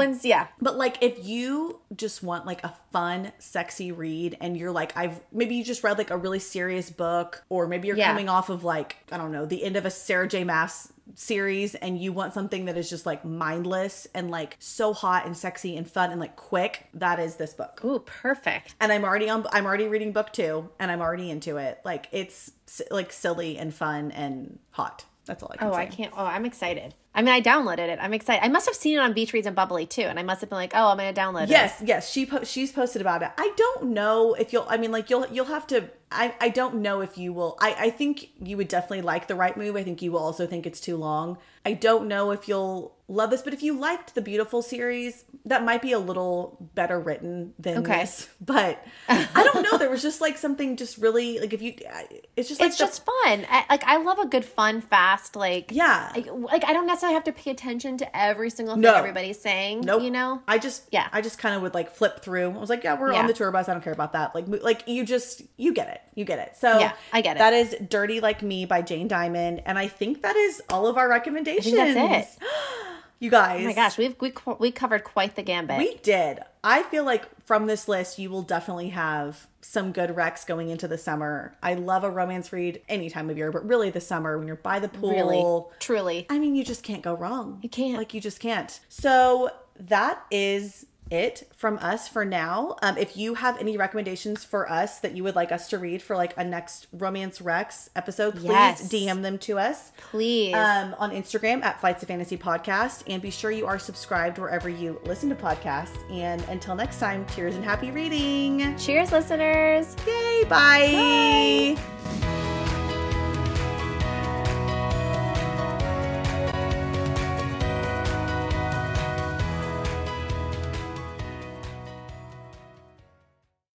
But, like, if you just want, like, a fun, sexy read and you're like, maybe you just read, like, a really serious book or maybe you're coming off of, like, I don't know, the end of a Sarah J. Maas series and you want something that is just like mindless and like so hot and sexy and fun and like quick, that is this book. Ooh, perfect. And I'm already reading book 2 and I'm already into it. Like, it's like silly and fun and hot. That's all I can say. I'm excited. I mean, I downloaded it. I'm excited. I must have seen it on Beach Reads and Bubbly too. And I must have been like, oh, I'm going to download it. Yes. She's posted about it. I don't know if you'll have to, I don't know if you will. I think you would definitely like The Right Move. I think you will also think it's too long. I don't know if you'll love this, but if you liked the Beautiful series, that might be a little better written than this. But I don't know. There was just like something just really like it's just fun. I love a good fun, fast, like I don't necessarily have to pay attention to every single thing everybody's saying. Nope. I just kind of would like flip through. I was like, we're on the tour bus. I don't care about that. Like you get it. You get it. So I get it. That is Dirty Like Me by Jane Diamond. And I think that is all of our recommendations. I think that's it. You guys. Oh my gosh, we covered quite the gambit. We did. I feel like from this list, you will definitely have some good recs going into the summer. I love a romance read any time of year, but really the summer when you're by the pool. Really, truly. I mean, you just can't go wrong. You can't. Like, you just can't. So that is it from us for now. If you have any recommendations for us that you would like us to read for like a next Romance Recs episode, please DM them to us. Please. On Instagram at Flights of Fantasy Podcast. And be sure you are subscribed wherever you listen to podcasts. And until next time, cheers and happy reading. Cheers, listeners. Yay. Bye. Bye.